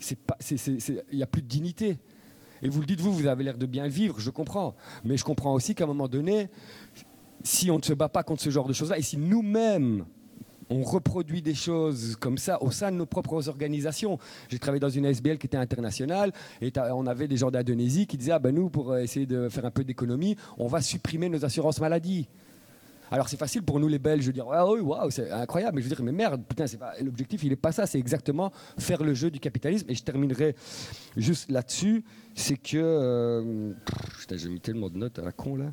n'y a plus de dignité. Et vous le dites, vous avez l'air de bien le vivre, je comprends. Mais je comprends aussi qu'à un moment donné, si on ne se bat pas contre ce genre de choses-là, et si nous-mêmes, on reproduit des choses comme ça au sein de nos propres organisations. J'ai travaillé dans une ASBL qui était internationale, et on avait des gens d'Indonésie qui disaient nous, pour essayer de faire un peu d'économie, on va supprimer nos assurances maladie. Alors c'est facile pour nous les Belges de dire ah oui, waouh, c'est incroyable, mais je veux dire mais merde, putain, c'est pas l'objectif, il est pas ça, c'est exactement faire le jeu du capitalisme. Et je terminerai juste là-dessus, c'est que putain, j'ai mis tellement de notes à la con là.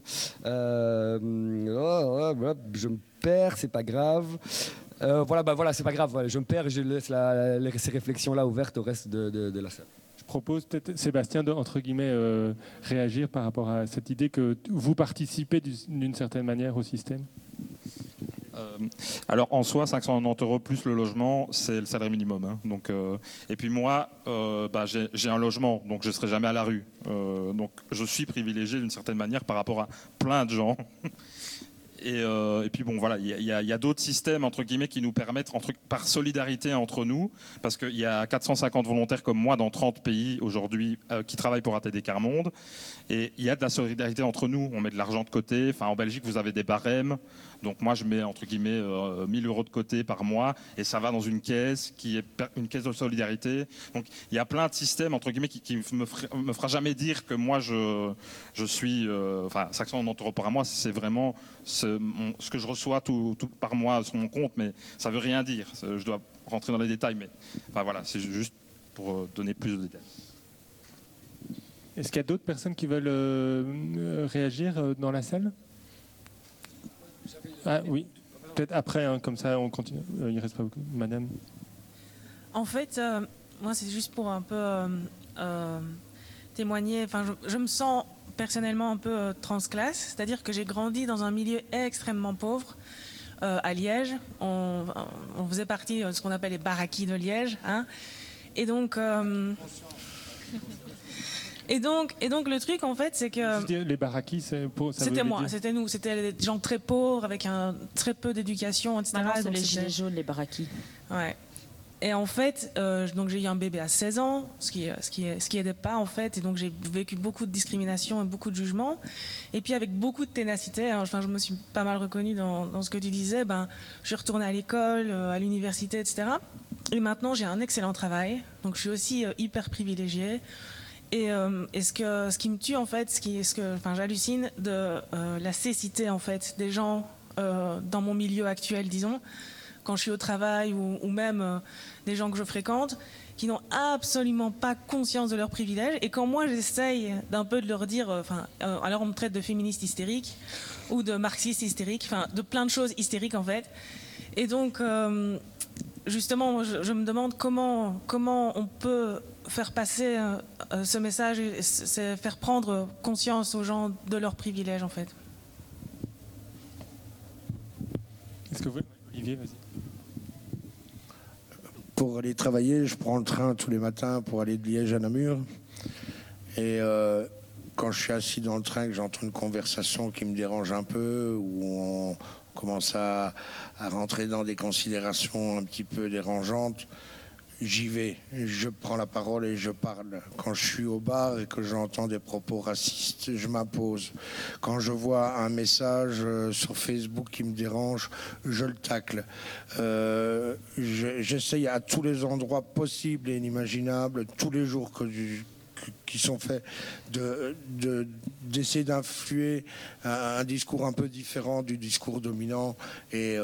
Je me perds, c'est pas grave. Voilà, c'est pas grave. Voilà, je me perds et je laisse ces réflexions-là ouvertes au reste de la salle. Je propose peut-être, Sébastien, de, entre guillemets, réagir par rapport à cette idée que vous participez d'une certaine manière au système. Alors en soi, 590 € plus le logement, c'est le salaire minimum. Hein. Donc, et puis moi, j'ai un logement, donc je ne serai jamais à la rue. Donc je suis privilégié d'une certaine manière par rapport à plein de gens. Et puis bon, voilà, il y a d'autres systèmes entre guillemets qui nous permettent, par solidarité entre nous, parce qu'il y a 450 volontaires comme moi dans 30 pays aujourd'hui qui travaillent pour ATD Quart Monde, et il y a de la solidarité entre nous. On met de l'argent de côté. Enfin, en Belgique, vous avez des barèmes. Donc moi, je mets entre guillemets 1 000 € de côté par mois, et ça va dans une caisse qui est une caisse de solidarité. Donc il y a plein de systèmes entre guillemets qui me fera jamais dire que moi je suis, 590 € par mois, c'est vraiment ce que je reçois tout par mois sur mon compte, mais ça veut rien dire. Je dois rentrer dans les détails, mais enfin voilà, c'est juste pour donner plus de détails. Est-ce qu'il y a d'autres personnes qui veulent réagir dans la salle? Ah oui, peut-être après, hein, comme ça on continue. Il ne reste pas beaucoup. Madame. En fait, moi c'est juste pour un peu témoigner. Enfin, je me sens personnellement un peu transclasse, c'est-à-dire que j'ai grandi dans un milieu extrêmement pauvre à Liège. On faisait partie de ce qu'on appelle les baraquis de Liège, hein. Et donc le truc en fait, c'est que les baraquis, c'était moi, c'était nous, c'était des gens très pauvres avec très peu d'éducation, etc. Maintenant, c'est donc les gilets jaunes, les baraquis. Ouais. Et en fait, donc j'ai eu un bébé à 16 ans, ce qui aidait pas en fait, et donc j'ai vécu beaucoup de discrimination et beaucoup de jugement. Et puis avec beaucoup de ténacité, hein, enfin je me suis pas mal reconnue dans ce que tu disais. Je suis retournée à l'école, à l'université, etc. Et maintenant j'ai un excellent travail, donc je suis aussi hyper privilégiée. Et ce qui me tue en fait, j'hallucine de la cécité en fait des gens dans mon milieu actuel, disons, quand je suis au travail ou même des gens que je fréquente, qui n'ont absolument pas conscience de leurs privilèges. Et quand moi j'essaye d'un peu de leur dire, alors on me traite de féministe hystérique ou de marxiste hystérique, de plein de choses hystériques en fait. Et donc justement, je me demande comment on peut faire passer ce message, c'est faire prendre conscience aux gens de leurs privilèges en fait. Est-ce que vous... Olivier, vas-y. Pour aller travailler, je prends le train tous les matins pour aller de Liège à Namur. Et quand je suis assis dans le train, que j'entends une conversation qui me dérange un peu, où on commence à rentrer dans des considérations un petit peu dérangeantes, j'y vais, je prends la parole et je parle. Quand je suis au bar et que j'entends des propos racistes, je m'impose. Quand je vois un message sur Facebook qui me dérange, je le tacle. J'essaye à tous les endroits possibles et inimaginables, tous les jours qui sont faits, d'essayer d'influer un discours un peu différent du discours dominant. Et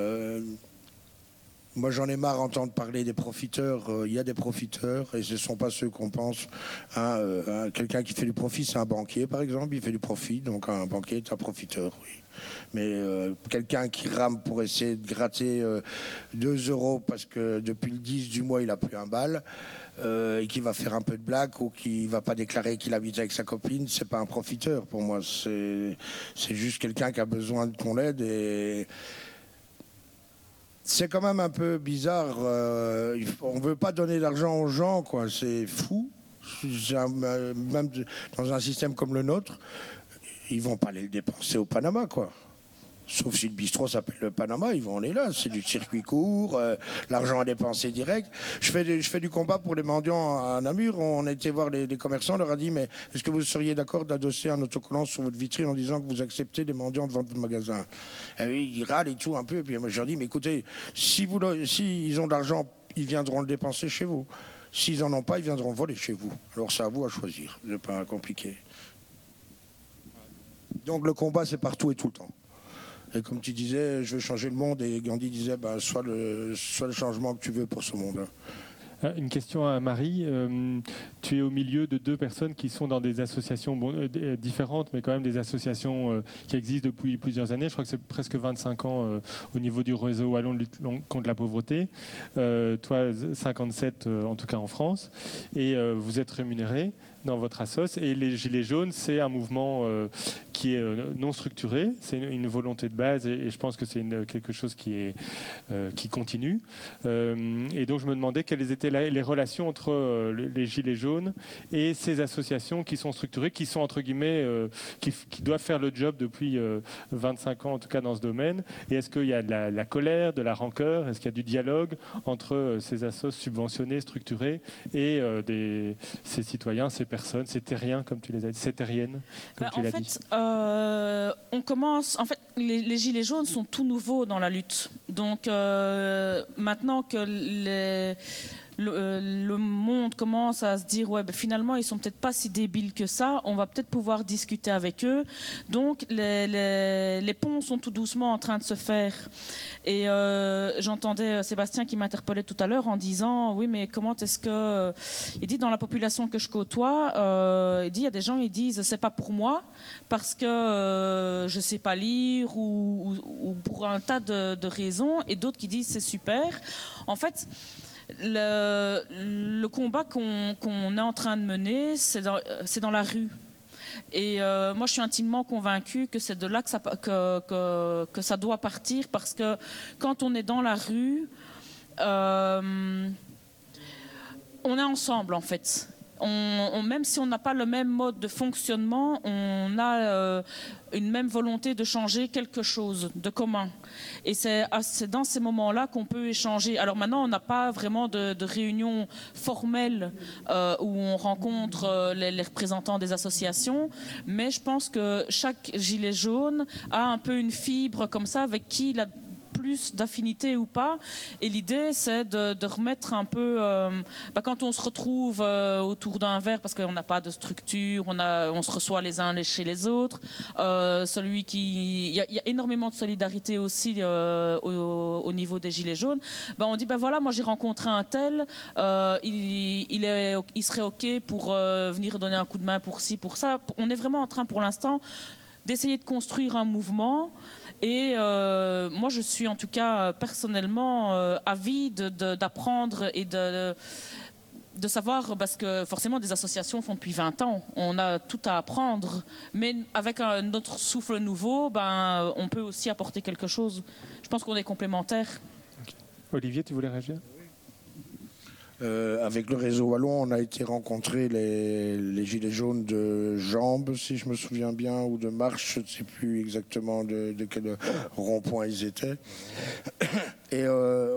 moi, j'en ai marre d'entendre parler des profiteurs. Il y a des profiteurs et ce ne sont pas ceux qu'on pense. Quelqu'un qui fait du profit, c'est un banquier, par exemple. Il fait du profit, donc un banquier est un profiteur, oui. Mais quelqu'un qui rame pour essayer de gratter 2 € parce que depuis le 10 du mois, il n'a plus un bal, et qui va faire un peu de blague ou qui ne va pas déclarer qu'il habite avec sa copine, c'est pas un profiteur pour moi. C'est juste quelqu'un qui a besoin qu'on l'aide et... C'est quand même un peu bizarre. On ne veut pas donner d'argent aux gens, quoi. C'est fou. Même dans un système comme le nôtre, ils ne vont pas aller le dépenser au Panama, quoi. Sauf si le bistrot s'appelle le Panama, ils vont aller là. C'est du circuit court, l'argent à dépenser direct. Je fais du combat pour les mendiants à Namur. On a été voir les commerçants, on leur a dit, mais est-ce que vous seriez d'accord d'adosser un autocollant sur votre vitrine en disant que vous acceptez des mendiants devant votre magasin? Et ils râlent et tout un peu. Et puis moi je leur dis, mais écoutez, si ils ont de l'argent, ils viendront le dépenser chez vous. S'ils n'en ont pas, ils viendront voler chez vous. Alors c'est à vous à choisir. C'est pas compliqué. Donc le combat, c'est partout et tout le temps. Et comme tu disais, je veux changer le monde, et Gandhi disait, sois le changement que tu veux pour ce monde. Une question à Marie. Tu es au milieu de deux personnes qui sont dans des associations différentes, mais quand même des associations qui existent depuis plusieurs années. Je crois que c'est presque 25 ans au niveau du réseau wallon de lutte contre la pauvreté. Toi, 57 en tout cas en France. Et vous êtes rémunérés dans votre assos. Et les Gilets jaunes, c'est un mouvement qui est non structuré. C'est une volonté de base, et je pense que c'est quelque chose qui continue. Et donc je me demandais quelles étaient les relations entre les Gilets jaunes et ces associations qui sont structurées, qui sont entre guillemets, qui doivent faire le job depuis 25 ans en tout cas dans ce domaine. Et est-ce qu'il y a de la colère, de la rancœur? Est-ce qu'il y a du dialogue entre ces assos subventionnés, structurés, et ces citoyens, ces personnes, ces terriens, comme tu les as dit, ces terriennes, comme tu l'as dit? On commence. En fait, les Gilets jaunes sont tout nouveaux dans la lutte. Donc maintenant que le monde commence à se dire finalement ils sont peut-être pas si débiles que ça, on va peut-être pouvoir discuter avec eux. Donc les ponts sont tout doucement en train de se faire. Et j'entendais Sébastien qui m'interpellait tout à l'heure en disant oui, mais comment est-ce que il dit dans la population que je côtoie, il dit il y a des gens, ils disent c'est pas pour moi parce que je sais pas lire ou pour un tas de raisons, et d'autres qui disent c'est super. En fait, le combat qu'on est en train de mener, c'est dans la rue. Et moi, je suis intimement convaincue que c'est de là que ça doit partir, parce que quand on est dans la rue, on est ensemble, en fait. Même si on n'a pas le même mode de fonctionnement, on a une même volonté de changer quelque chose de commun. Et c'est dans ces moments-là qu'on peut échanger. Alors maintenant, on n'a pas vraiment de réunion formelle où on rencontre les représentants des associations, mais je pense que chaque gilet jaune a un peu une fibre comme ça avec qui il a plus d'affinité ou pas. Et l'idée, c'est de remettre un peu... quand on se retrouve autour d'un verre, parce qu'on n'a pas de structure, on se reçoit les uns chez les autres. Il y a énormément de solidarité aussi au niveau des Gilets jaunes. On dit, voilà, moi j'ai rencontré un tel, il serait OK pour venir donner un coup de main pour ci, pour ça. On est vraiment en train, pour l'instant, d'essayer de construire un mouvement. Et moi, je suis en tout cas personnellement avide d'apprendre et de savoir, parce que forcément des associations font depuis 20 ans, on a tout à apprendre, mais avec un autre souffle nouveau, on peut aussi apporter quelque chose. Je pense qu'on est complémentaires. Okay. Olivier, tu voulais réagir ? Avec le réseau wallon, on a été rencontrer les gilets jaunes de Jambes, si je me souviens bien, ou de Marche, je ne sais plus exactement de quel rond-point ils étaient. Et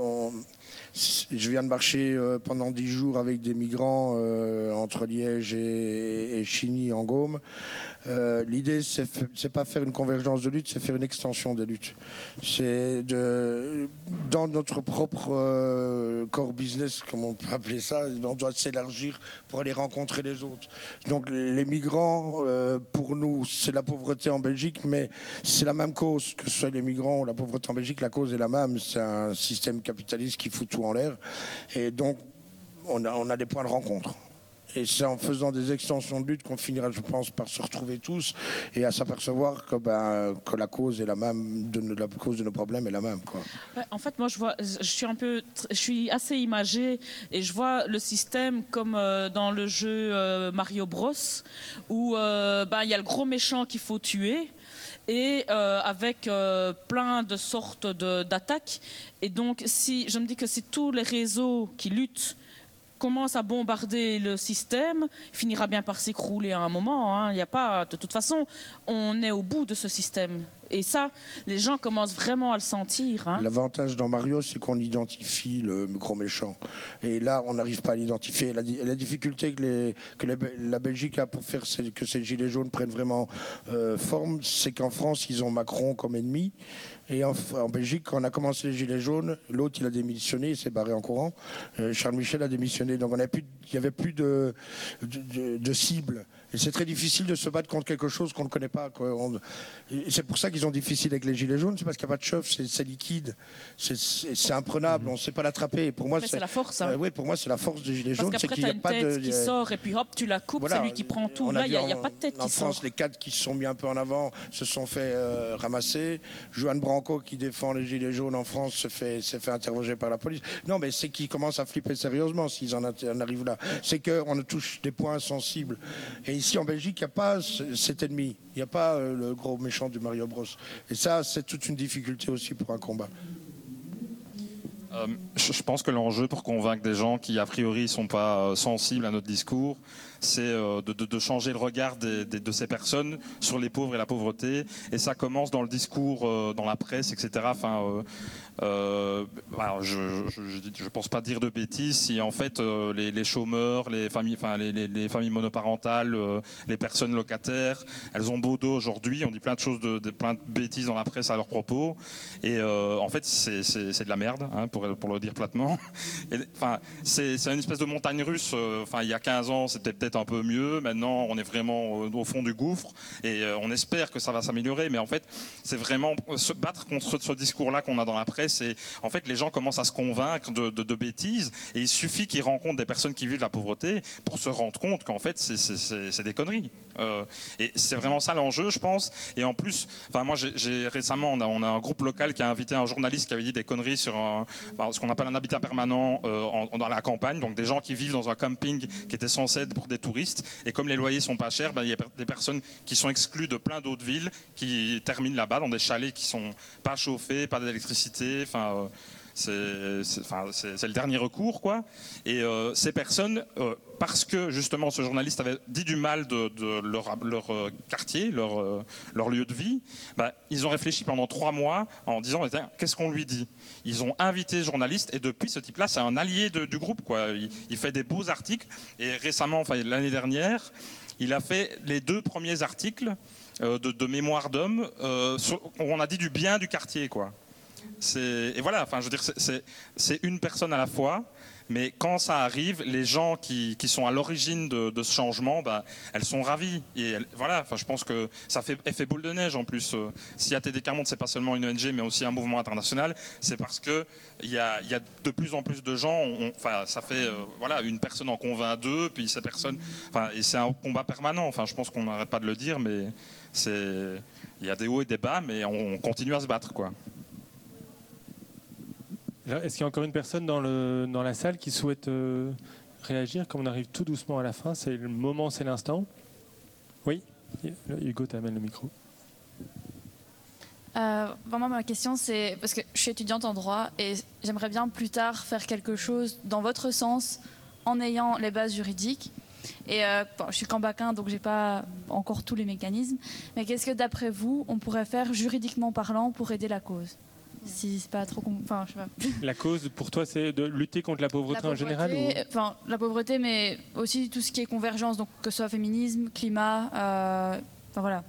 je viens de marcher pendant 10 jours avec des migrants entre Liège et Chigny en Gaume. L'idée, c'est pas faire une convergence de lutte, c'est faire une extension des luttes. C'est dans notre propre core business, comme on peut appeler ça, on doit s'élargir pour aller rencontrer les autres. Donc les migrants, pour nous, c'est la pauvreté en Belgique, mais c'est la même cause, que ce soit les migrants ou la pauvreté en Belgique, la cause est la même. C'est un système capitaliste qui fout tout en l'air. Et donc, on a des points de rencontre. Et c'est en faisant des extensions de lutte qu'on finira, je pense, par se retrouver tous et à s'apercevoir que la cause est la même, la cause de nos problèmes est la même, quoi. Ouais, en fait, moi, je suis assez imagée et je vois le système comme dans le jeu Mario Bros, où il y a le gros méchant qu'il faut tuer. Et avec plein de sortes d'attaques. Et donc, je me dis que si tous les réseaux qui luttent commence à bombarder le système, il finira bien par s'écrouler à un moment. Il y a pas, de toute façon, on est au bout de ce système. Et ça, les gens commencent vraiment à le sentir. L'avantage dans Mario, c'est qu'on identifie le gros méchant. Et là, on n'arrive pas à l'identifier. La difficulté que la Belgique a pour faire que ces gilets jaunes prennent vraiment forme, c'est qu'en France, ils ont Macron comme ennemi. Et en Belgique, quand on a commencé les Gilets jaunes, l'autre, il a démissionné, il s'est barré en courant. Charles Michel a démissionné. Donc il n'y avait plus de cible. Et c'est très difficile de se battre contre quelque chose qu'on ne connaît pas, quoi. Et c'est pour ça qu'ils ont difficile avec les gilets jaunes, c'est parce qu'il n'y a pas de chauffe, c'est liquide, c'est imprenable, on ne sait pas l'attraper. Et pour moi, c'est la force. Hein. Oui, pour moi, c'est la force des gilets jaunes. Parce qu'après, c'est qu'il tu as n'y a une pas tête qui sort et puis hop, tu la coupes, voilà, c'est lui qui prend tout. Là, il n'y a pas de tête qui sort. En France, les cadres qui se sont mis un peu en avant se sont fait ramasser. Juan Branco, qui défend les gilets jaunes en France, s'est fait interroger par la police. Non, mais c'est qu'ils commencent à flipper sérieusement s'ils en arrivent là. C'est qu'on touche des points sensibles. Et ici, en Belgique, il n'y a pas cet ennemi. Il n'y a pas le gros méchant du Mario Bros. Et ça, c'est toute une difficulté aussi pour un combat. Je pense que l'enjeu pour convaincre des gens qui, a priori, ne sont pas sensibles à notre discours, c'est de changer le regard de ces personnes sur les pauvres et la pauvreté. Et ça commence dans le discours, dans la presse, etc. Enfin, alors je pense pas dire de bêtises si en fait les chômeurs, les familles monoparentales, les personnes locataires, elles ont beau dos aujourd'hui, on dit plein de choses, plein de bêtises dans la presse à leur propos, et en fait c'est de la merde, hein, pour le dire platement. Enfin, c'est une espèce de montagne russe. Enfin, il y a 15 ans c'était peut-être un peu mieux, maintenant on est vraiment au fond du gouffre, et on espère que ça va s'améliorer, mais en fait c'est vraiment se battre contre ce discours-là qu'on a dans la presse. Et en fait, les gens commencent à se convaincre de bêtises, et il suffit qu'ils rencontrent des personnes qui vivent la pauvreté pour se rendre compte qu'en fait, c'est des conneries. Et c'est vraiment ça l'enjeu, je pense. Et en plus, enfin, moi, récemment, on a un groupe local qui a invité un journaliste qui avait dit des conneries sur ce qu'on appelle un habitat permanent dans la campagne, donc des gens qui vivent dans un camping qui était censé être pour des touristes. Et comme les loyers sont pas chers, il y a des personnes qui sont exclues de plein d'autres villes qui terminent là-bas dans des chalets qui sont pas chauffés, pas d'électricité. Enfin, c'est le dernier recours, quoi. Et ces personnes, parce que justement ce journaliste avait dit du mal de leur quartier, leur lieu de vie, ils ont réfléchi pendant 3 mois en disant qu'est-ce qu'on lui dit. Ils ont invité ce journaliste, et depuis, ce type-là, c'est un allié du groupe, quoi. Il fait des beaux articles, et récemment, enfin l'année dernière, il a fait les 2 premiers articles de Mémoire d'homme où on a dit du bien du quartier, quoi. Et voilà, enfin, je veux dire, c'est une personne à la fois, mais quand ça arrive, les gens qui sont à l'origine de ce changement, elles sont ravies. Et voilà, enfin, je pense que ça fait effet boule de neige en plus. Si ATD Quart Monde, c'est pas seulement une ONG, mais aussi un mouvement international, c'est parce que il y a de plus en plus de gens. Enfin, ça fait voilà, une personne en convainc 2, puis ces personnes. Enfin, et c'est un combat permanent. Enfin, je pense qu'on n'arrête pas de le dire, mais il y a des hauts et des bas, mais on continue à se battre, quoi. Est-ce qu'il y a encore une personne dans la salle qui souhaite réagir? Comme on arrive tout doucement à la fin, c'est le moment, c'est l'instant. Oui, Hugo, t'amènes le micro. Vraiment, ma question, c'est parce que je suis étudiante en droit et j'aimerais bien plus tard faire quelque chose dans votre sens en ayant les bases juridiques. Et je suis qu'en bac 1, donc j'ai pas encore tous les mécanismes. Mais qu'est-ce que, d'après vous, on pourrait faire juridiquement parlant pour aider la cause? Si c'est pas trop... Enfin, je sais pas. La cause, pour toi, c'est de lutter contre la pauvreté en général, ou... Enfin, la pauvreté, mais aussi tout ce qui est convergence, donc que ce soit féminisme, climat, enfin voilà.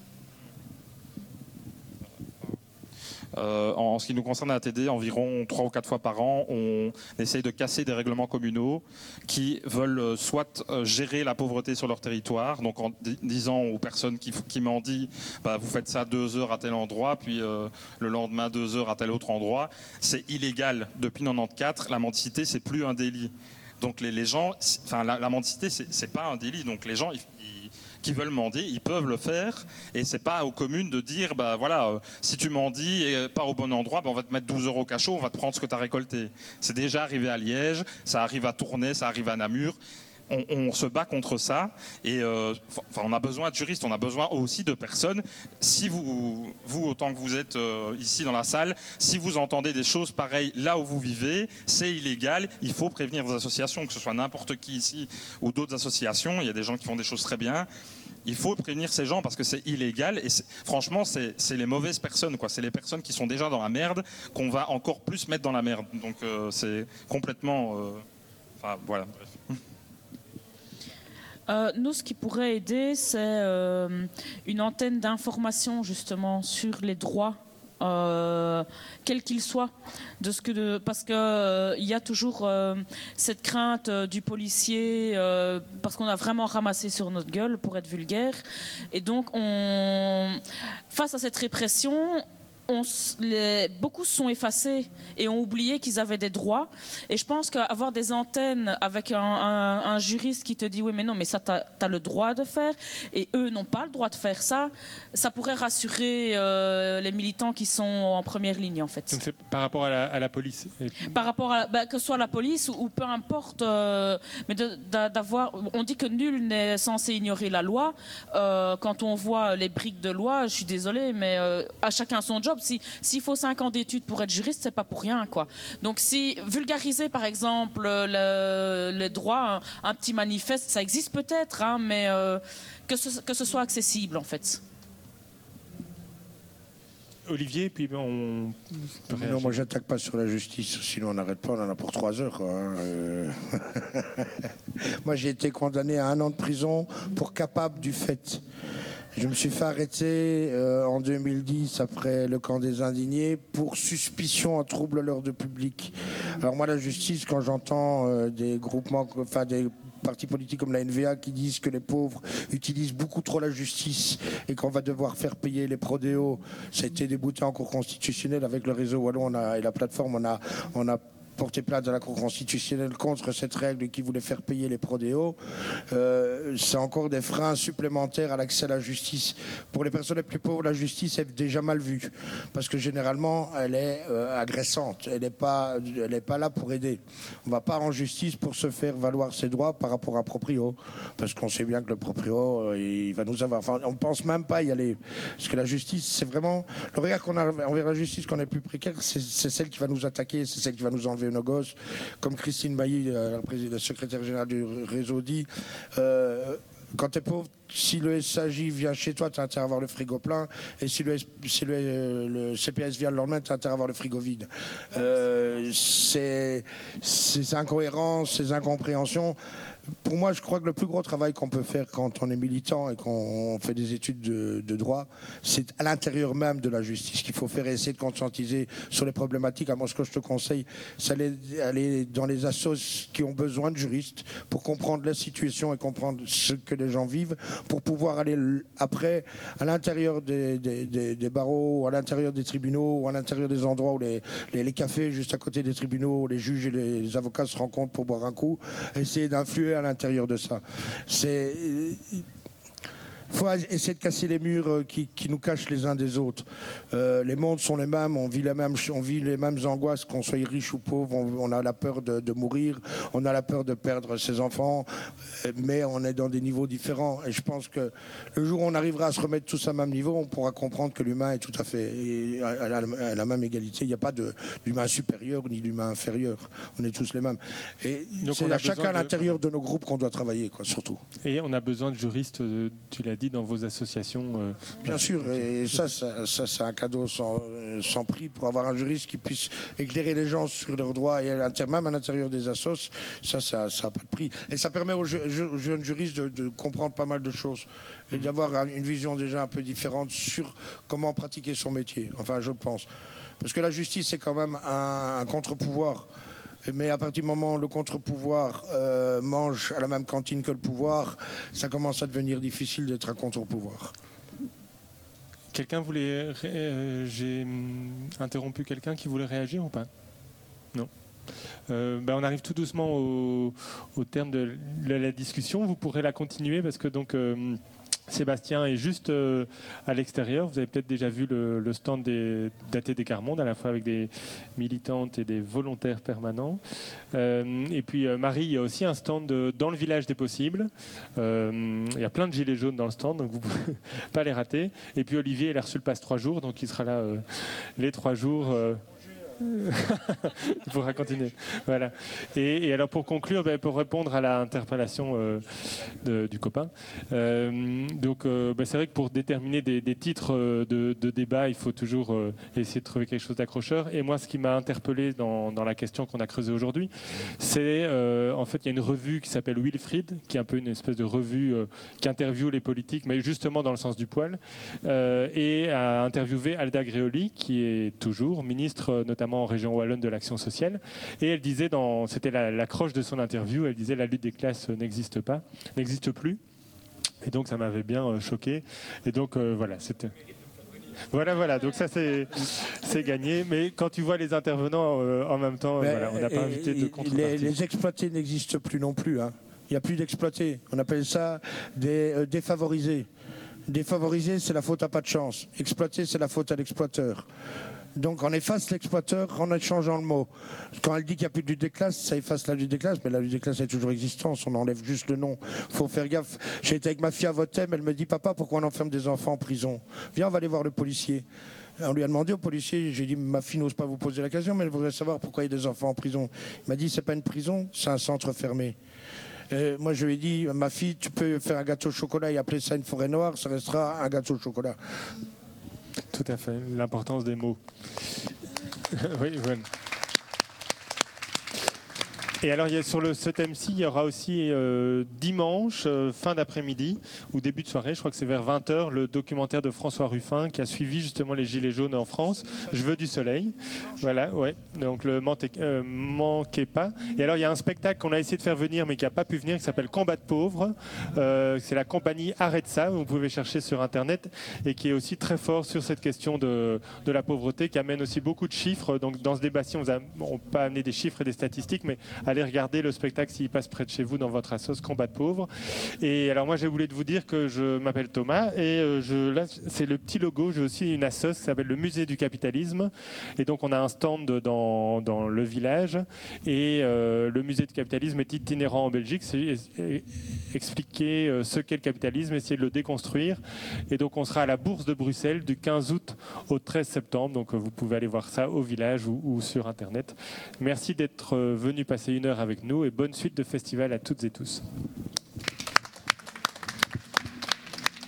En ce qui nous concerne à ATD, environ 3 ou 4 fois par an, on essaye de casser des règlements communaux qui veulent soit gérer la pauvreté sur leur territoire, donc en disant aux personnes qui mendient, vous faites ça 2 heures à tel endroit, puis le lendemain 2 heures à tel autre endroit. C'est illégal. Depuis 1994, la mendicité, c'est plus un délit. Donc les gens, enfin la mendicité, c'est pas un délit. Donc les gens, qui veulent mendier, ils peuvent le faire, et c'est pas aux communes de dire voilà, si tu mendis et pas au bon endroit, on va te mettre 12 € au cachot, on va te prendre ce que tu as récolté. C'est déjà arrivé à Liège, ça arrive à Tournai, ça arrive à Namur. On se bat contre ça, et on a besoin de juristes, on a besoin aussi de personnes. Si vous autant que vous êtes ici dans la salle, si vous entendez des choses pareilles là où vous vivez, c'est illégal, il faut prévenir vos associations, que ce soit n'importe qui ici ou d'autres associations. Il y a des gens qui font des choses très bien. Il faut prévenir ces gens parce que c'est illégal, et franchement c'est les mauvaises personnes, quoi. C'est les personnes qui sont déjà dans la merde qu'on va encore plus mettre dans la merde. Donc c'est complètement... Enfin voilà, bref. Nous, ce qui pourrait aider, c'est une antenne d'information justement sur les droits quel qu'il soit, parce que il y a toujours cette crainte du policier, parce qu'on a vraiment ramassé sur notre gueule, pour être vulgaire, et donc face à cette répression, beaucoup se sont effacés et ont oublié qu'ils avaient des droits. Et je pense qu'avoir des antennes avec un juriste qui te dit oui mais non mais ça t'as le droit de faire et eux n'ont pas le droit de faire ça, ça pourrait rassurer les militants qui sont en première ligne en fait. Donc c'est par rapport à la police. Par rapport à que ce soit la police ou peu importe, mais d'avoir, on dit que nul n'est censé ignorer la loi. Quand on voit les briques de loi, je suis désolée mais à chacun son job. S'il faut 5 ans d'études pour être juriste, c'est pas pour rien, quoi. Donc, si vulgariser, par exemple, le droit, un petit manifeste, ça existe peut-être, hein, mais que ce soit accessible, en fait. Olivier, puis on peut réagir. Non, moi j'attaque pas sur la justice, sinon on n'arrête pas, on en a pour 3 heures. Quoi, hein. Moi j'ai été condamné à 1 an de prison pour capable du fait. Je me suis fait arrêter en 2010 après le camp des indignés pour suspicion à trouble à l'ordre public. Alors moi la justice, quand j'entends des groupements, enfin des partis politiques comme la NVA qui disent que les pauvres utilisent beaucoup trop la justice et qu'on va devoir faire payer les prodéos, ça a été débouté en cour constitutionnelle avec le réseau Wallon et la plateforme, on a porté plainte à la Cour constitutionnelle contre cette règle qui voulait faire payer les prodéos. C'est encore des freins supplémentaires à l'accès à la justice. Pour les personnes les plus pauvres, la justice est déjà mal vue parce que généralement elle est agressante, elle n'est pas là pour aider. On ne va pas en justice pour se faire valoir ses droits par rapport à un proprio, parce qu'on sait bien que le proprio il va nous avoir. Enfin, on ne pense même pas y aller, parce que la justice, c'est vraiment le regard qu'on a envers la justice qu'on est plus précaire, c'est celle qui va nous attaquer, c'est celle qui va nous enlever nos gosses, comme Christine Bailly, la secrétaire générale du réseau, dit. Quand tu es pauvre, si le SAJ vient chez toi, tu as intérêt à avoir le frigo plein. Et si le CPS vient le lendemain, tu as intérêt à avoir le frigo vide. Ces incohérences, ces incompréhensions. Pour moi, je crois que le plus gros travail qu'on peut faire quand on est militant et qu'on fait des études de droit, c'est à l'intérieur même de la justice qu'il faut faire, essayer de conscientiser sur les problématiques. À moi, ce que je te conseille, c'est aller dans les assos qui ont besoin de juristes pour comprendre la situation et comprendre ce que les gens vivent, pour pouvoir aller après à l'intérieur des barreaux, ou à l'intérieur des tribunaux, ou à l'intérieur des endroits où les cafés juste à côté des tribunaux, où les juges et les avocats se rencontrent pour boire un coup, essayer d'influer à l'intérieur de ça. Il faut essayer de casser les murs qui nous cachent les uns des autres. Les mondes sont les mêmes, on vit les mêmes angoisses, qu'on soit riche ou pauvre, on a la peur de mourir, on a la peur de perdre ses enfants, mais on est dans des niveaux différents. Et je pense que le jour où on arrivera à se remettre tous à même niveau, on pourra comprendre que l'humain est tout à fait à la même égalité. Il n'y a pas d'humain supérieur ni d'humain inférieur. On est tous les mêmes. Et c'est à chacun à l'intérieur de nos groupes qu'on doit travailler, quoi, surtout. Et on a besoin de juristes, tu l'as dit, dans vos associations. Bien sûr, et ça c'est un cadeau sans prix pour avoir un juriste qui puisse éclairer les gens sur leurs droits et même à l'intérieur des assos, ça n'a pas de prix. Et ça permet aux jeunes juristes de comprendre pas mal de choses et d'avoir une vision déjà un peu différente sur comment pratiquer son métier, enfin je pense. Parce que la justice c'est quand même un contre-pouvoir. Mais à partir du moment où le contre-pouvoir mange à la même cantine que le pouvoir, ça commence à devenir difficile d'être un contre-pouvoir. Quelqu'un voulait... J'ai interrompu quelqu'un qui voulait réagir ou pas? Non. On arrive tout doucement au terme de la discussion. Vous pourrez la continuer parce que donc... Sébastien est juste à l'extérieur. Vous avez peut-être déjà vu le stand d'ATD Carmonde, à la fois avec des militantes et des volontaires permanents. Et puis Marie, il y a aussi un stand dans le village des possibles. Il y a plein de gilets jaunes dans le stand, donc vous ne pouvez pas les rater. Et puis Olivier, il a reçu le passe 3 jours, donc il sera là les 3 jours. Il faudra continuer. Voilà. Et alors pour conclure, pour répondre à l'interpellation du copain, c'est vrai que pour déterminer des titres de débat, il faut toujours essayer de trouver quelque chose d'accrocheur. Et moi, ce qui m'a interpellé dans la question qu'on a creusée aujourd'hui, c'est en fait il y a une revue qui s'appelle Wilfried, qui est un peu une espèce de revue qui interviewe les politiques, mais justement dans le sens du poil, et a interviewé Alda Gréoli, qui est toujours ministre notamment en région wallonne de l'action sociale, et elle disait, c'était l'accroche de son interview, elle disait la lutte des classes n'existe plus, et donc ça m'avait bien choqué, et donc voilà, c'était... Voilà, donc ça c'est gagné, mais quand tu vois les intervenants en même temps, on n'a pas invité de contrepartie. Les exploités n'existent plus non plus, hein. Il n'y a plus d'exploités, on appelle ça des défavorisés. Défavorisé, c'est la faute à pas de chance. Exploité, c'est la faute à l'exploiteur. Donc on efface l'exploiteur en échangeant le mot. Quand elle dit qu'il n'y a plus de lutte des classes, ça efface la lutte des classes, mais la lutte des classes est toujours existante, on enlève juste le nom. Il faut faire gaffe. J'ai été avec ma fille à Vothème, elle me dit « Papa, pourquoi on enferme des enfants en prison ? Viens, on va aller voir le policier. » On lui a demandé au policier, j'ai dit « Ma fille n'ose pas vous poser la question, mais elle voudrait savoir pourquoi il y a des enfants en prison. » Il m'a dit « C'est pas une prison, c'est un centre fermé. » Moi, je lui ai dit, ma fille, tu peux faire un gâteau au chocolat et appeler ça une forêt noire, ça restera un gâteau au chocolat. Tout à fait, l'importance des mots. Oui, voilà. Et alors, sur ce thème-ci, il y aura aussi dimanche, fin d'après-midi, ou début de soirée, je crois que c'est vers 20h, le documentaire de François Ruffin qui a suivi justement les Gilets jaunes en France. Je veux du soleil. Voilà, ouais. Donc, manquez pas. Et alors, il y a un spectacle qu'on a essayé de faire venir, mais qui n'a pas pu venir, qui s'appelle Combat de pauvres. C'est la compagnie Arrête ça, vous pouvez chercher sur Internet, et qui est aussi très fort sur cette question de la pauvreté, qui amène aussi beaucoup de chiffres. Donc, dans ce débat-ci, on n'a pas amené des chiffres et des statistiques, mais allez regarder le spectacle s'il passe près de chez vous dans votre assos Combat de pauvres. Et alors moi j'ai voulu vous dire que je m'appelle Thomas et là c'est le petit logo, j'ai aussi une assos qui s'appelle le Musée du Capitalisme, et donc on a un stand dans le village, et le Musée du Capitalisme est itinérant en Belgique, c'est expliquer ce qu'est le capitalisme, essayer de le déconstruire, et donc on sera à la Bourse de Bruxelles du 15 août au 13 septembre, donc vous pouvez aller voir ça au village ou sur Internet. Merci d'être venu passer une heure avec nous, et bonne suite de festival à toutes et tous.